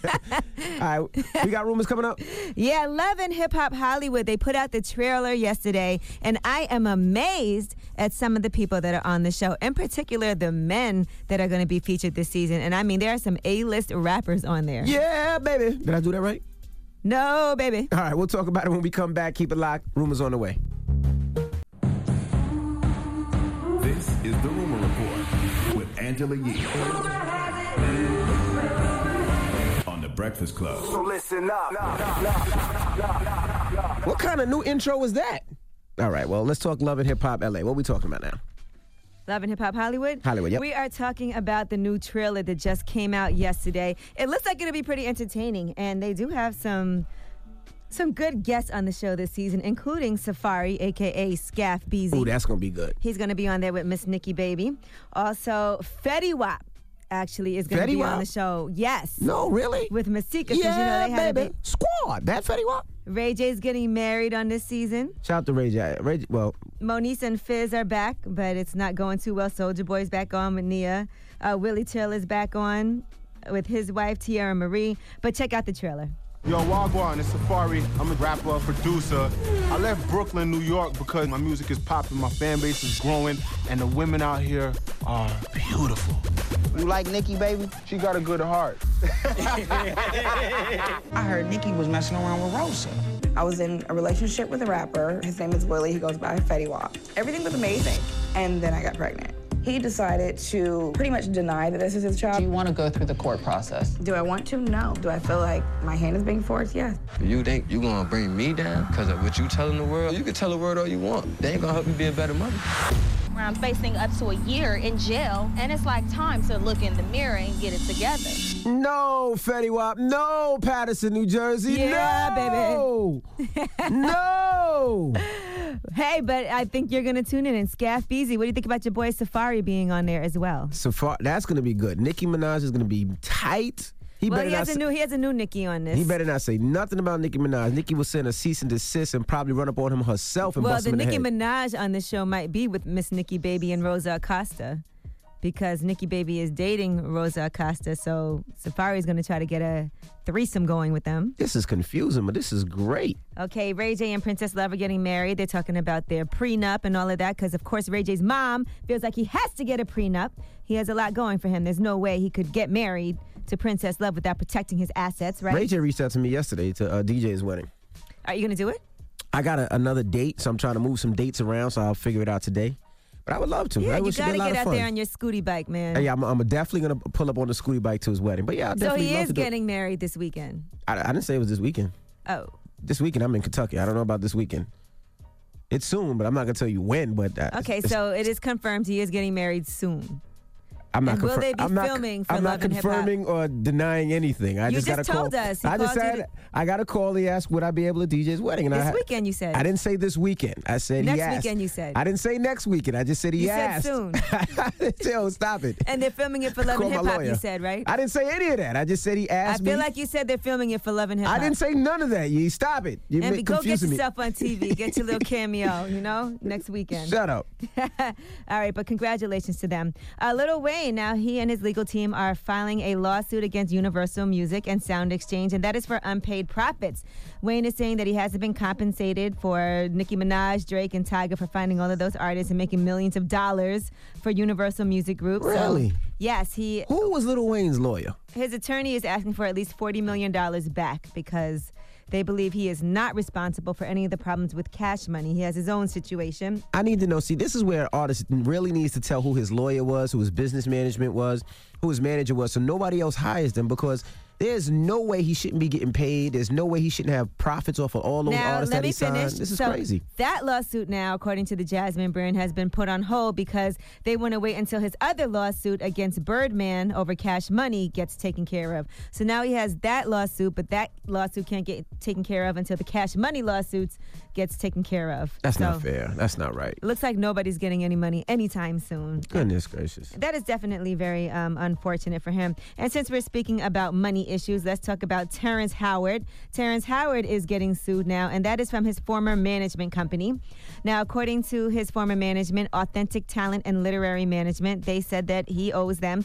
All right, we got rumors coming up. Yeah, Love and Hip Hop Hollywood, they put out the trailer yesterday, and I am amazed at some of the people that are on the show, in particular the men that are going to be featured this season. And I mean, there are some A-list rappers on there. Yeah, baby. Did I do that right? No, baby. All right, we'll talk about it when we come back. Keep it locked. Rumors on the way. This is the Rumor Report with Angela Yee. On The Breakfast Club. So listen up. What kind of new intro was that? All right, well, let's talk Love and Hip Hop LA. What are we talking about now? Love and Hip Hop Hollywood? Hollywood, yep. We are talking about the new trailer that just came out yesterday. It looks like it'll be pretty entertaining, and they do have some good guests on the show this season, including Safari, a.k.a. Scaff Beezy. Oh, that's going to be good. He's going to be on there with Miss Nikki Baby. Also, Fetty Wap actually is going to be on the show. Yes. No, really? With Masika. Yeah, they had baby. Squad. That Fetty Wap. Ray J's getting married on this season. Shout out to Ray J. Moniece and Fizz are back, but it's not going too well. Soulja Boy's back on with Nia. Willie Taylor's back on with his wife, Tiara Marie. But check out the trailer. Yo, Wagwan, it's Safari. I'm a rapper, producer. I left Brooklyn, New York because my music is popping, my fan base is growing, and the women out here are beautiful. You like Nikki, baby? She got a good heart. I heard Nikki was messing around with Rosa. I was in a relationship with a rapper. His name is Willie. He goes by Fetty Wap. Everything was amazing. And then I got pregnant. He decided to pretty much deny that this is his child. Do you want to go through the court process? Do I want to? No. Do I feel like my hand is being forced? Yes. You think you gonna bring me down because of what you telling the world? You can tell the world all you want. They ain't gonna help you be a better mother. I'm facing up to a year in jail, and it's like time to look in the mirror and get it together. No, Fetty Wap. No, Patterson, New Jersey. Yeah, no. Baby. No. Hey, but I think you're going to tune in. And Scaff Beezy, what do you think about your boy Safari being on there as well? Safari, that's going to be good. Nicki Minaj is going to be tight. He has a new Nicki on this. He better not say nothing about Nicki Minaj. Nicki will send a cease and desist and probably run up on him herself and bust him in the head. Well, the Nicki Minaj on this show might be with Miss Nikki Baby and Rosa Acosta, because Nikki Baby is dating Rosa Acosta, so Safari's going to try to get a threesome going with them. This is confusing, but this is great. Okay, Ray J and Princess Love are getting married. They're talking about their prenup and all of that, because, of course, Ray J's mom feels like he has to get a prenup. He has a lot going for him. There's no way he could get married to Princess Love without protecting his assets, right? Ray J reached out to me yesterday to DJ's wedding. Are you going to do it? I got another date, so I'm trying to move some dates around, so I'll figure it out today. But I would love to. Yeah, you got to get out fun. there on your scooty bike, man. Hey, I'm definitely going to pull up on the scooty bike to his wedding. But yeah, I'll definitely So he love is to getting married this weekend? I didn't say it was this weekend. Oh. This weekend, I'm in Kentucky. I don't know about this weekend. It's soon, but I'm not going to tell you when. But okay, so it is confirmed he is getting married soon. I'm not. And will they be filming for I'm Love not and Hip Hop? confirming or denying anything. I You just got to just call. told us. He I just called you said I got a call. He asked, would I be able to DJ his wedding? And This weekend, you said. I didn't say this weekend. I said Next he asked. weekend, you said. I didn't say next weekend. I just said he You asked. said soon. Yo, stop it. And they're filming it for Love Call and my Hip Hop, lawyer. you said, right? I didn't say any of that. I just said he I asked me. feel like you said they're filming it for Love and Hip Hop. I didn't say none of that. You stop it. You're And go get confusing me. yourself on TV. Get your little cameo, next weekend. Shut up. All right, but congratulations to them. Lil Wayne, now he and his legal team are filing a lawsuit against Universal Music and Sound Exchange, and that is for unpaid profits. Wayne is saying that he hasn't been compensated for Nicki Minaj, Drake, and Tyga for finding all of those artists and making millions of dollars for Universal Music Group. Really? So, yes, Who was Lil Wayne's lawyer? his attorney is asking for at least $40 million back because they believe he is not responsible for any of the problems with Cash Money. He has his own situation. I need to know. See, this is where an artist really needs to tell who his lawyer was, who his business management was, who his manager was, so nobody else hires them, because there's no way he shouldn't be getting paid. There's no way he shouldn't have profits off of all those artists that he signed. This is crazy. That lawsuit now, according to the Jasmine brand, has been put on hold because they want to wait until his other lawsuit against Birdman over Cash Money gets taken care of. So now he has that lawsuit, but that lawsuit can't get taken care of until the Cash Money lawsuits gets taken care of. That's not fair. That's not right. It looks like nobody's getting any money anytime soon. Goodness gracious. That is definitely very unfortunate for him. And since we're speaking about money issues, let's talk about Terrence Howard. Terrence Howard is getting sued now, and that is from his former management company. Now, according to his former management, Authentic Talent and Literary Management, they said that he owes them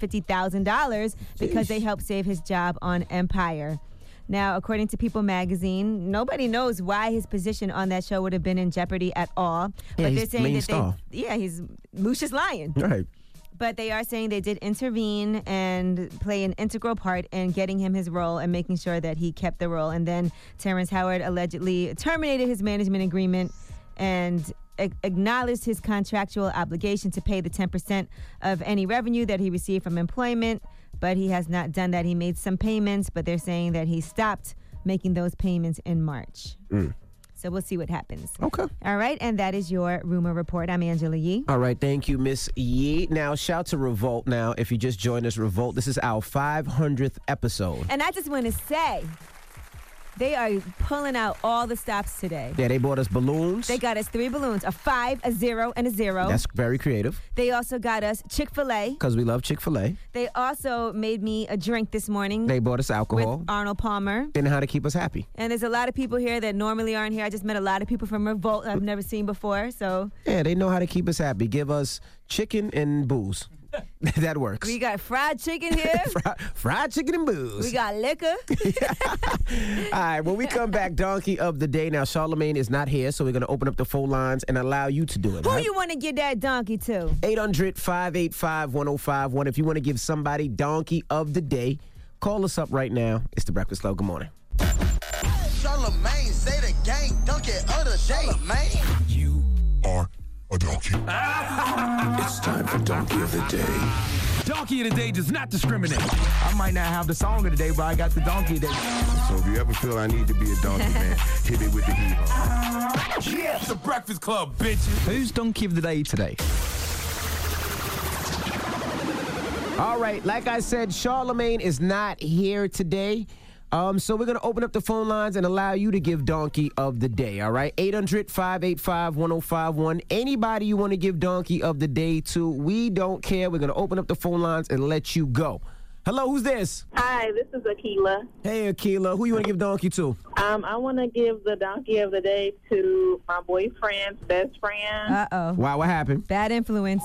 $250,000 because they helped save his job on Empire. Now, according to People magazine, nobody knows why his position on that show would have been in jeopardy at all. Yeah, but he's they're saying main that star. he's Lucius Lyon. Right. But they are saying they did intervene and play an integral part in getting him his role and making sure that he kept the role. And then Terrence Howard allegedly terminated his management agreement and acknowledged his contractual obligation to pay the 10% of any revenue that he received from employment. But he has not done that. He made some payments, but they're saying that he stopped making those payments in March. So we'll see what happens. Okay. All right, and that is your Rumor Report. I'm Angela Yee. All right, thank you, Miss Yee. Now, shout to Revolt. Now, if you just joined us, Revolt, this is our 500th episode. And I just want to say, they are pulling out all the stops today. Yeah, they bought us balloons. They got us 3 balloons, a 5, a 0, and a 0. That's very creative. They also got us Chick-fil-A. Because we love Chick-fil-A. They also made me a drink this morning. They bought us alcohol. With Arnold Palmer. They know how to keep us happy. And there's a lot of people here that normally aren't here. I just met a lot of people from Revolt I've never seen before. So yeah, they know how to keep us happy. Give us chicken and booze. That works. We got fried chicken here. Fried chicken and booze. We got liquor. All right, when we come back, Donkey of the Day. Now, Charlamagne is not here, so we're going to open up the phone lines and allow you to do it. Who you want to give that donkey to? 800-585-1051. If you want to give somebody Donkey of the Day, call us up right now. It's The Breakfast Club. Good morning. Charlamagne, say the gang, donkey of the day. Charlamagne. You are a donkey. It's time for Donkey of the Day. Donkey of the Day does not discriminate. I might not have the song of the day, but I got the donkey of the day. So if you ever feel I need to be a donkey, man, hit me with the heat. Yeah, it's the Breakfast Club, bitches. Who's Donkey of the Day today? All right, like I said, Charlamagne is not here today. So we're going to open up the phone lines and allow you to give Donkey of the Day, all right? 800-585-1051. Anybody you want to give Donkey of the Day to, we don't care. We're going to open up the phone lines and let you go. Hello, who's this? Hi, this is Akila. Hey, Akila. Who you want to give Donkey to? I want to give the Donkey of the Day to my boyfriend's best friend. Uh-oh. Wow, what happened? Bad influence.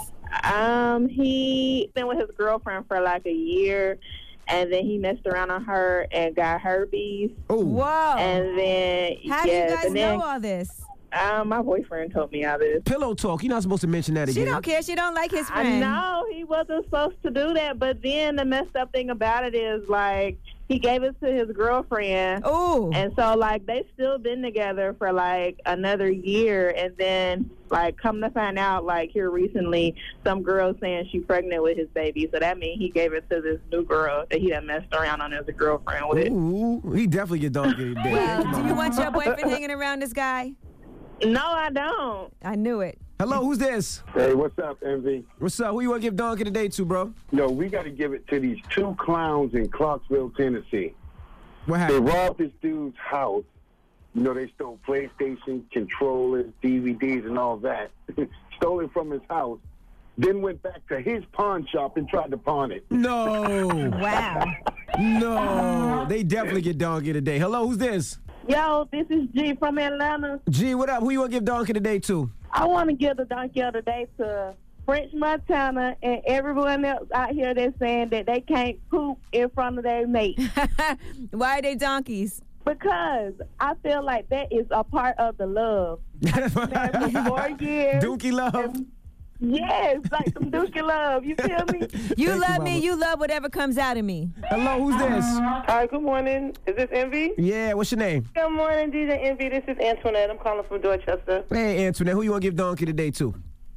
He been with his girlfriend for like a year. And then he messed around on her and got herpes. Oh, whoa! And then how do you guys know all this? My boyfriend told me all this. Pillow talk. You're not supposed to mention that again. She don't care. She don't like his friend. I know he wasn't supposed to do that. But then the messed up thing about it is like he gave it to his girlfriend. Oh. And so like they still been together for like another year, and then like come to find out like here recently some girl saying she's pregnant with his baby. So that means he gave it to this new girl that he had messed around on as a girlfriend with. Ooh, he definitely get Donkey today. Well, do you want your boyfriend hanging around this guy? No, I don't. I knew it. Hello, who's this? Hey, what's up, Envy? What's up? Who you want to give donkey today to, bro? No, we got to give it to these two clowns in Clarksville, Tennessee. What happened? They robbed this dude's house. You know, they stole PlayStation, controllers, DVDs, and all that. Stole it from his house. Then went back to his pawn shop and tried to pawn it. No. Wow. No. They definitely get donkey today. Hello, who's this? Yo, this is G from Atlanta. G, what up? Who you want to give donkey today to? I want to give the donkey of the day to French Montana and everyone else out here that's saying that they can't poop in front of their mate. Why are they donkeys? Because I feel like that is a part of the love. I've been married for 4 years. Dookie love. Yes, like some dookie love. You feel me? You love me, you love whatever comes out of me. Hello, who's this? Hi, good morning. Is this Envy? Yeah, what's your name? Good morning, DJ Envy. This is Antoinette. I'm calling from Dorchester. Hey, Antoinette, who you want to give donkey today to?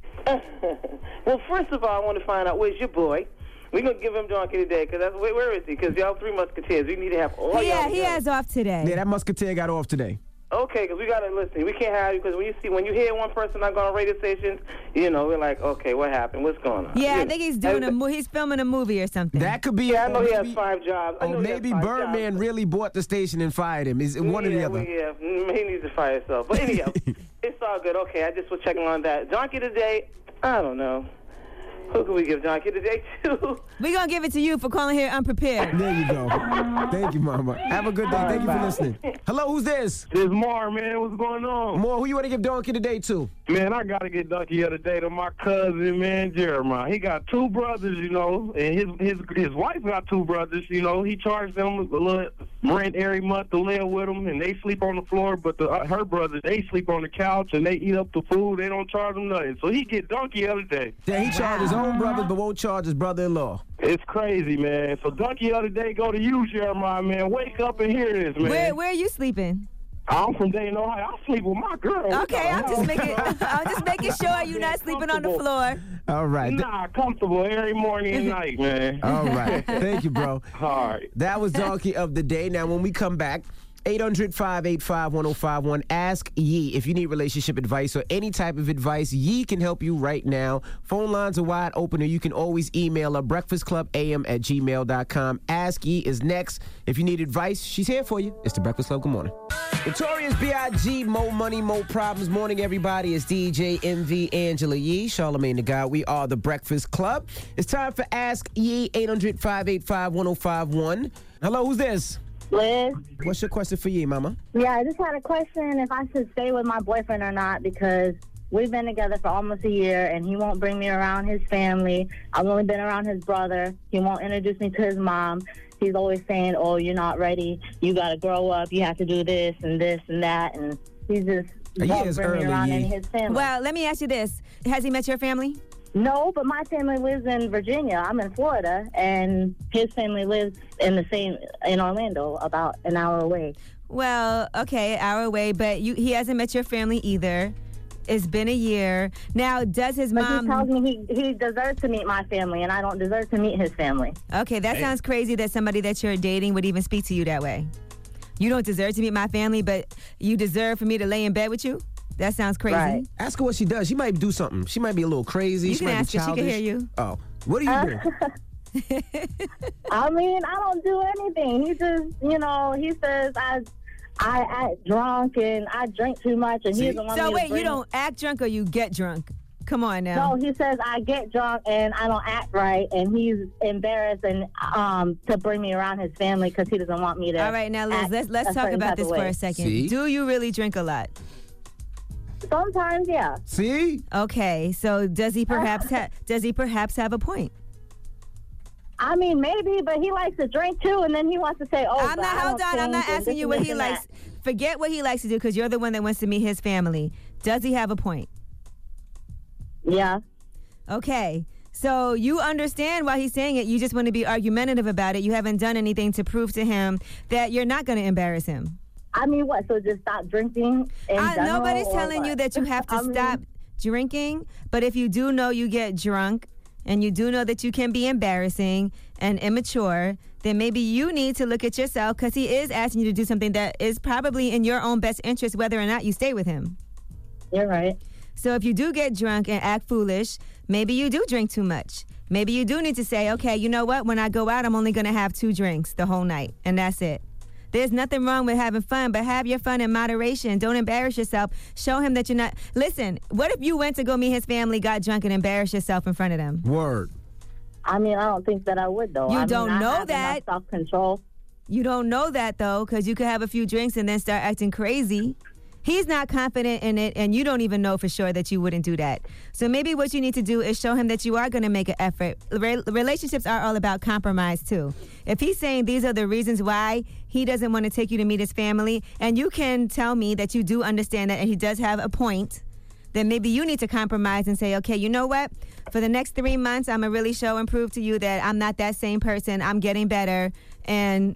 Well, first of all, I want to find out where's your boy. We're going to give him donkey today, because where is he? Because y'all three musketeers. We need to have all y'all he has off today. Yeah, that musketeer got off today. Okay, because we got to listen. We can't have you, because when you hear one person not going on radio stations, you know, we're like, okay, what happened? What's going on? Yeah, I think he's doing he's filming a movie or something. That could be. Yeah, I know he has 5 jobs. Or maybe Birdman really bought the station and fired him. Is one or the other? Yeah, he needs to fire himself. But anyhow, it's all good. Okay, I just was checking on that. Donkey today, I don't know. Who can we give donkey today to? We're going to give it to you for calling here unprepared. There you go. Thank you, Mama. Have a good day. Thank you for listening. Hello, who's this? This is Mar, man. What's going on? Mar, who you want to give donkey today to? Man, I got to get donkey the other day to my cousin, man, Jeremiah. He got 2 brothers, you know, and his wife got 2 brothers, you know. He charged them a little rent every month to live with them, and they sleep on the floor, but her brothers, they sleep on the couch, and they eat up the food. They don't charge them nothing. So he get donkey the other day. Yeah, he charged his own brothers, but won't charge his brother-in-law. It's crazy, man. So donkey the other day, go to you, Jeremiah, man. Wake up and hear this, man. Where are you sleeping? I'm from Dayton, Ohio. I sleep with my girl. Okay, I'm just making sure you're not sleeping on the floor. All right. Nah, comfortable every morning and night, man. All right. Thank you, bro. All right. That was donkey of the day. Now, when we come back, 800-585-1051. Ask Yee if you need relationship advice or any type of advice. Yee can help you right now. Phone lines are wide open, or you can always email her, breakfastclubam@gmail.com. Ask Yee is next. If you need advice, she's here for you. It's the Breakfast Club. Good morning. Notorious B.I.G., More Money, More Problems. Morning, everybody. It's DJ Envy, Angela Yee, Charlamagne the God. We are the Breakfast Club. It's time for Ask Yee, 800-585-1051. Hello, who's this? Liz. What's your question for Yee, Mama? Yeah, I just had a question if I should stay with my boyfriend or not, because we've been together for almost a year and he won't bring me around his family. I've only been around his brother. He won't introduce me to his mom. He's always saying, oh, you're not ready. You got to grow up. You have to do this and that. And he's just won't bring me around any of his family. Well, let me ask you this. Has he met your family? No, but my family lives in Virginia. I'm in Florida, and his family lives in Orlando, about an hour away. Well, okay, hour away, but he hasn't met your family either. It's been a year. Now, does his mom... He tells me he deserves to meet my family, and I don't deserve to meet his family. Okay, that sounds crazy that somebody that you're dating would even speak to you that way. You don't deserve to meet my family, but you deserve for me to lay in bed with you? That sounds crazy. Right. Ask her what she does. She might do something. She might be a little crazy. You she can might ask be her. childish. She can hear you. Oh, what do you do? I mean, I don't do anything. He just, he says I act drunk and I drink too much, and he doesn't want me to So wait, you don't act drunk or you get drunk? Come on now. No, he says I get drunk and I don't act right, and he's embarrassed and to bring me around his family because he doesn't want me to. All right, now Liz, let's talk about this for a second. See? Do you really drink a lot? Sometimes, yeah. See? Okay, so does he perhaps have a point? I mean, maybe, but he likes to drink too, and then he wants to say, "Oh, I'm not asking you what he likes. Forget what he likes to do, because you're the one that wants to meet his family. Does he have a point? Yeah. Okay. So you understand why he's saying it. You just want to be argumentative about it. You haven't done anything to prove to him that you're not going to embarrass him. I mean, what? So just stop drinking? Nobody's telling you that you have to stop drinking. But if you do know you get drunk and you do know that you can be embarrassing and immature, then maybe you need to look at yourself, because he is asking you to do something that is probably in your own best interest, whether or not you stay with him. You're right. So if you do get drunk and act foolish, maybe you do drink too much. Maybe you do need to say, okay, you know what? When I go out, I'm only going to have 2 drinks the whole night, and that's it. There's nothing wrong with having fun, but have your fun in moderation. Don't embarrass yourself. Show him that you're not. Listen, what if you went to go meet his family, got drunk, and embarrassed yourself in front of them? Word. I mean, I don't think that I would, though. You don't know that. I have self-control. You don't know that, though, because you could have a few drinks and then start acting crazy. He's not confident in it, and you don't even know for sure that you wouldn't do that. So maybe what you need to do is show him that you are going to make an effort. Relationships are all about compromise, too. If he's saying these are the reasons why he doesn't want to take you to meet his family, and you can tell me that you do understand that and he does have a point, then maybe you need to compromise and say, okay, you know what? For the next 3 months, I'm going to really show and prove to you that I'm not that same person. I'm getting better. And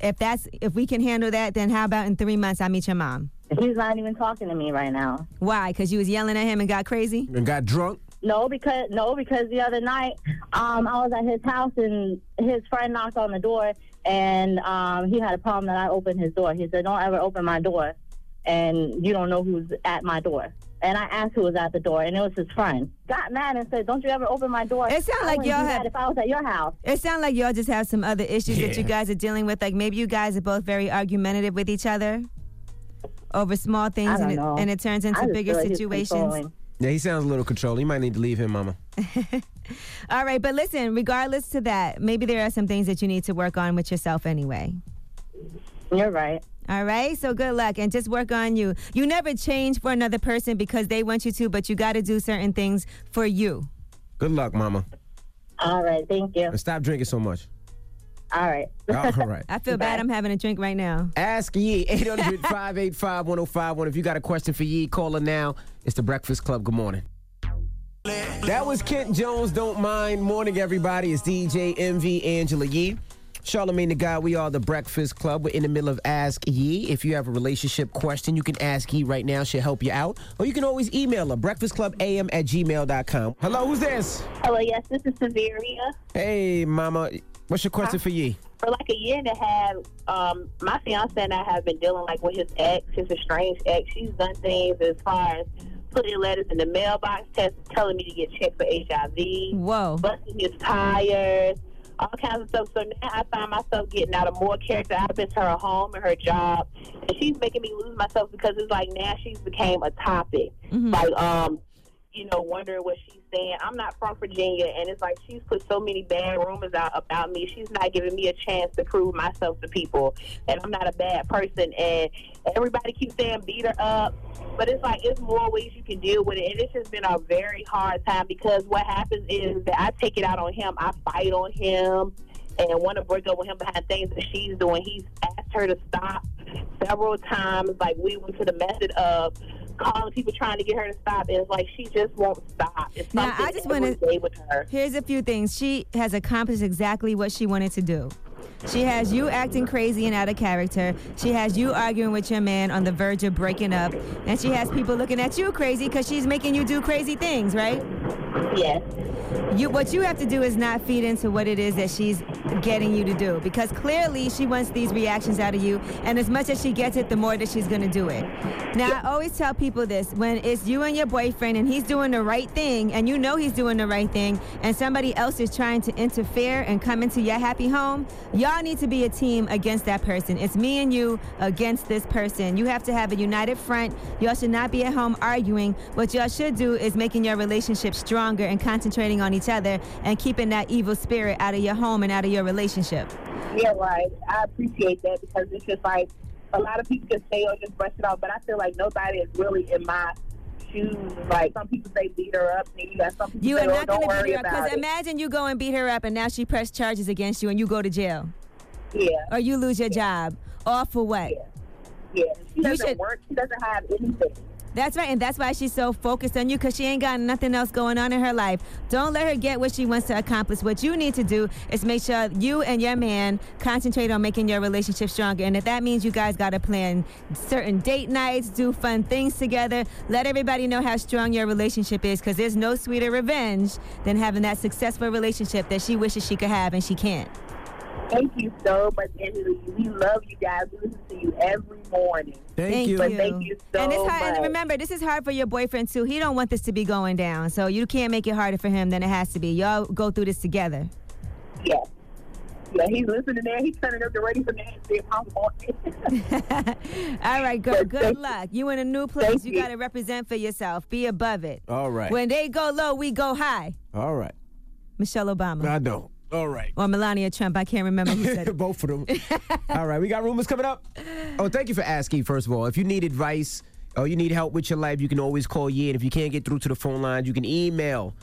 if we can handle that, then how about in 3 months I meet your mom? He's not even talking to me right now. Why? Because you was yelling at him and got crazy? And got drunk? No, because the other night I was at his house and his friend knocked on the door and he had a problem that I opened his door. He said, don't ever open my door and you don't know who's at my door. And I asked who was at the door, and it was his friend. Got mad and said, don't you ever open my door. It sounds like y'all have... if I was at your house. It sounds like y'all just have some other issues that you guys are dealing with. Like maybe you guys are both very argumentative with each other over small things, and it turns into bigger situations. Yeah, he sounds a little controlling. You might need to leave him, Mama. All right, but listen, regardless to that, maybe there are some things that you need to work on with yourself anyway. You're right. All right, so good luck, and just work on you. You never change for another person because they want you to, but you got to do certain things for you. Good luck, Mama. All right, thank you. And stop drinking so much. All right. All right. I feel bad I'm having a drink right now. Ask Yee, 800-585-1051. If you got a question for Yee, call her now. It's The Breakfast Club. Good morning. That was Kent Jones, Don't Mind. Morning, everybody. It's DJ MV Angela Yee. Charlamagne the God, we are The Breakfast Club. We're in the middle of Ask Yee. If you have a relationship question, you can ask Yee right now. She'll help you out. Or you can always email her, breakfastclubam@gmail.com. Hello, who's this? Hello, yes, this is Severia. Hey, Mama. What's your question for Yee? For like a year and a half, my fiance and I have been dealing like with his ex, his estranged ex. She's done things as far as putting letters in the mailbox, telling me to get checked for HIV. Whoa. Busting his tires. All kinds of stuff. So now I find myself getting out of more character out of her home and her job, and she's making me lose myself because it's like now she's became a topic. Like, wondering what she's saying. I'm not from Virginia, and it's like she's put so many bad rumors out about me. She's not giving me a chance to prove myself to people, and I'm not a bad person. And everybody keeps saying beat her up, but it's like it's more ways you can deal with it. And it's just been a very hard time because what happens is that I take it out on him. I fight on him and want to break up with him behind things that she's doing. He's asked her to stop several times. Like we went to the method of calling people trying to get her to stop, and it's like she just won't stop. It's now, I just want to. Here's a few things. She has accomplished exactly what she wanted to do. She has you acting crazy and out of character. She has you arguing with your man on the verge of breaking up, and she has people looking at you crazy because she's making you do crazy things, right? Yes. What you have to do is not feed into what it is that she's getting you to do, because clearly she wants these reactions out of you, and as much as she gets it, the more that she's going to do it. Now, I always tell people this: when it's you and your boyfriend and he's doing the right thing, and you know he's doing the right thing, and somebody else is trying to interfere and come into your happy home, y'all need to be a team against that person. It's me and you against this person. You have to have a united front. Y'all should not be at home arguing. What y'all should do is making your relationship stronger and concentrating on each other and keeping that evil spirit out of your home and out of your relationship. Yeah, right. I appreciate that because it's just like a lot of people can say or just brush it off, but I feel like nobody is really in my shoes. Like some people say beat her up, and you got some people say, oh, don't worry about it. Because imagine you go and beat her up and now she pressed charges against you and you go to jail. Yeah. Or you lose your job. All for what? Yeah. She doesn't work. She doesn't have anything. That's right, and that's why she's so focused on you, because she ain't got nothing else going on in her life. Don't let her get what she wants to accomplish. What you need to do is make sure you and your man concentrate on making your relationship stronger. And if that means you guys got to plan certain date nights, do fun things together, let everybody know how strong your relationship is, because there's no sweeter revenge than having that successful relationship that she wishes she could have and she can't. Thank you so much, Angela. We love you guys. We listen to you every morning. Thank you. But thank you so And it's hard, much. and remember, this is hard for your boyfriend too. He don't want this to be going down, so you can't make it harder for him than it has to be. Y'all go through this together. Yeah. Yeah, he's listening there. He's turning up the radio for me to see if I'm on. All right, girl. Good luck. You in a new place. Thank You you. got to represent for yourself. Be above it. All right. When they go low, we go high. All right. Michelle Obama. I know. All right. Or Melania Trump. I can't remember who said it. Both of them. All right. We got rumors coming up. Oh, thank you for asking, first of all. If you need advice or you need help with your life, you can always call Ye. And if you can't get through to the phone lines, you can email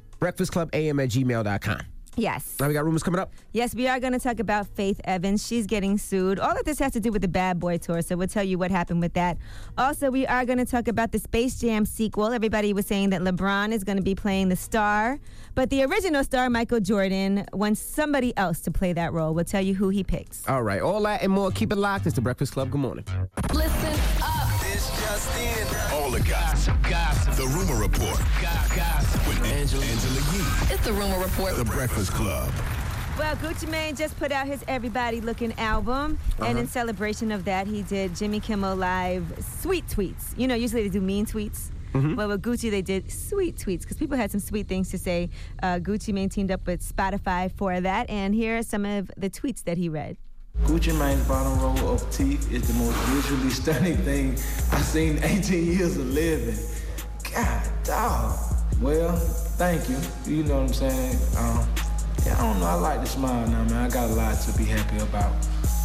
breakfastclubam@gmail.com. Yes. Now we got rumors coming up. Yes, we are going to talk about Faith Evans. She's getting sued. All of this has to do with the Bad Boy Tour, so we'll tell you what happened with that. Also, we are going to talk about the Space Jam sequel. Everybody was saying that LeBron is going to be playing the star, but the original star, Michael Jordan, wants somebody else to play that role. We'll tell you who he picks. All right. All that and more. Keep it locked. It's the Breakfast Club. Good morning. Listen up. This just in. All the gossip. The Rumor Report. Gossip. With Angela Yee. It's the Rumor Report. The Breakfast Club. Well, Gucci Mane just put out his Everybody Looking album, and in celebration of that, he did Jimmy Kimmel Live sweet tweets. You know, usually they do mean tweets. Well, with Gucci, they did sweet tweets because people had some sweet things to say. Gucci Mane teamed up with Spotify for that, and here are some of the tweets that he read. Gucci Mane's bottom row of teeth is the most visually stunning thing I've seen in 18 years of living. God, dog. Well, thank you. You know what I'm saying? Yeah, I don't know. I like to smile now, man. I got a lot to be happy about.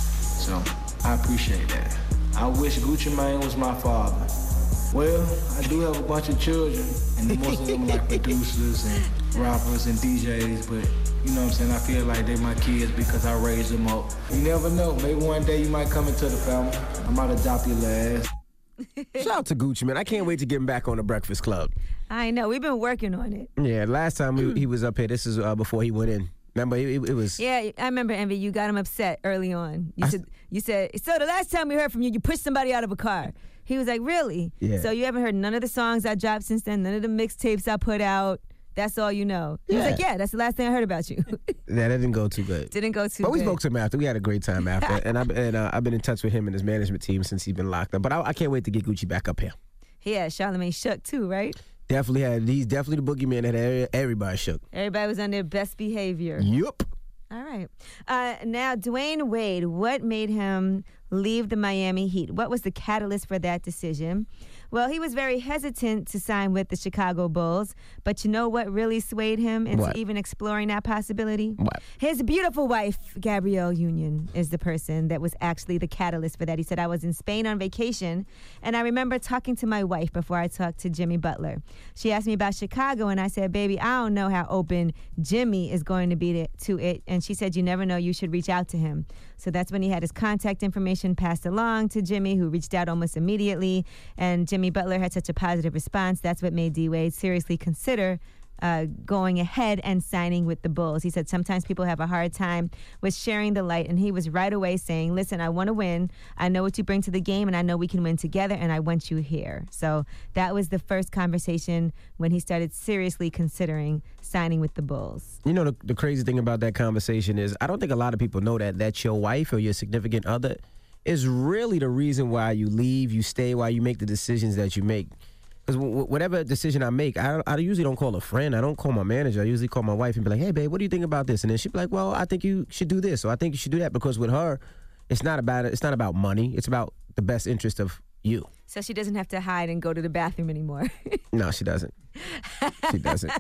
So, I appreciate that. I wish Gucci Mane was my father. Well, I do have a bunch of children, and most of them are like producers and rappers and DJs, but you know what I'm saying? I feel like they're my kids because I raised them up. You never know. Maybe one day you might come into the family. I might adopt your ass. Shout out to Gucci, man. I can't wait to get him back on the Breakfast Club. I know. We've been working on it. Yeah, last time he was up here, this is before he went in. Remember, it was... Yeah, I remember, Envy. You got him upset early on. You said, so the last time we heard from you, you pushed somebody out of a car. He was like, really? Yeah. So you haven't heard none of the songs I dropped since then, none of the mixtapes I put out. That's all you know. He was like, yeah, that's the last thing I heard about you. Yeah, that didn't go too good. Didn't go too good. But we good. spoke to him after. We had a great time after. and I've been in touch with him and his management team since he's been locked up. But I can't wait to get Gucci back up here. Yeah, Charlamagne shook too, right? He's definitely the boogeyman that everybody shook. Everybody was on their best behavior. Yup. All right. Now, Dwayne Wade, what made him leave the Miami Heat? What was the catalyst for that decision? Well, he was very hesitant to sign with the Chicago Bulls, but you know what really swayed him into even exploring that possibility? What? His beautiful wife, Gabrielle Union, is the person that was actually the catalyst for that. He said, I was in Spain on vacation, and I remember talking to my wife before I talked to Jimmy Butler. She asked me about Chicago, and I said, baby, I don't know how open Jimmy is going to be to it. And she said, you never know, you should reach out to him. So that's when he had his contact information passed along to Jimmy, who reached out almost immediately. And Jimmy Butler had such a positive response. That's what made D-Wade seriously consider going ahead and signing with the Bulls. He said sometimes people have a hard time with sharing the light, and he was right away saying, listen, I want to win. I know what you bring to the game, and I know we can win together, and I want you here. So that was the first conversation when he started seriously considering signing with the Bulls. You know, the crazy thing about that conversation is I don't think a lot of people know that your wife or your significant other is really the reason why you leave, you stay, why you make the decisions that you make. Because whatever decision I make, I usually don't call a friend. I don't call my manager. I usually call my wife and be like, hey, babe, what do you think about this? And then she'd be like, well, I think you should do this, or I think you should do that. Because with her, it's not about money. It's about the best interest of you. So she doesn't have to hide and go to the bathroom anymore. No, she doesn't. She doesn't.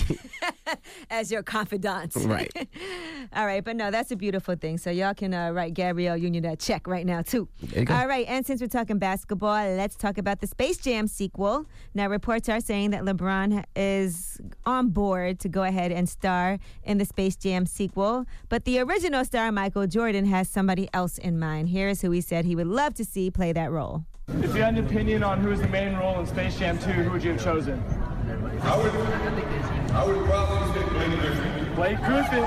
As your confidant. Right. All right, but no, that's a beautiful thing. So y'all can write Gabrielle Union that check right now, too. There you go. All right, and since we're talking basketball, let's talk about the Space Jam sequel. Now, reports are saying that LeBron is on board to go ahead and star in the Space Jam sequel, but the original star, Michael Jordan, has somebody else in mind. Here's who he said he would love to see play that role. If you had an opinion on who's the main role in Space Jam 2, who would you have chosen? I would probably say Blake Griffin. Blake Griffin.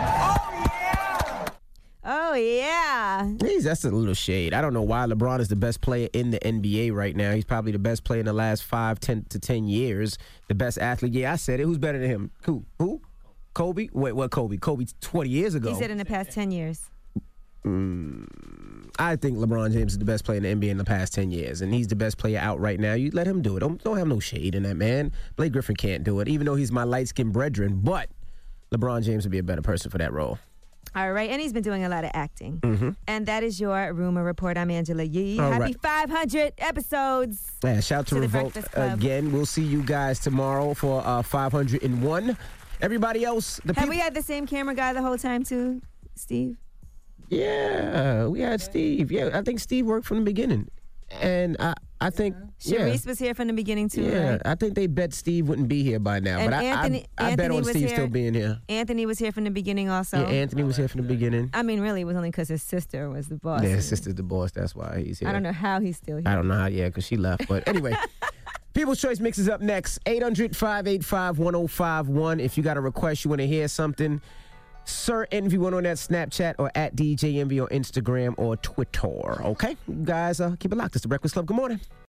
Oh, yeah. That's a little shade. I don't know why LeBron is the best player in the NBA right now. He's probably the best player in the last 10 to 10 years. The best athlete. Yeah, I said it. Who's better than him? Who? Kobe? Wait, what Kobe? Kobe 20 years ago. He said in the past 10 years. I think LeBron James is the best player in the NBA in the past 10 years, and he's the best player out right now. You let him do it. Don't have no shade in that, man. Blake Griffin can't do it, even though he's my light-skinned brethren, but LeBron James would be a better person for that role. All right, and he's been doing a lot of acting. Mm-hmm. And that is your Rumor Report. I'm Angela Yee. All Happy right. 500 episodes. Yeah, shout out to the Revolt Breakfast Club. again. We'll see you guys tomorrow for 501. Everybody else, Have we had the same camera guy the whole time too, Steve? Yeah, we had Steve. Yeah, I think Steve worked from the beginning. And I think Sharice was here from the beginning too, Yeah, right? I think they bet Steve wouldn't be here by now. And But I bet on was Steve here. still being here. Anthony was here from the beginning also. Yeah, Anthony was here from the beginning. I mean, really, it was only because his sister was the boss. Yeah, his sister's the boss. That's why he's here. I don't know how he's still here. I don't know how, because she left. But anyway, People's Choice Mix is up next. 800-585-1051. If you got a request, you want to hear something, Sir Envy went on that Snapchat or at DJ Envy on Instagram or Twitter. Okay? You guys, keep it locked. It's The Breakfast Club. Good morning.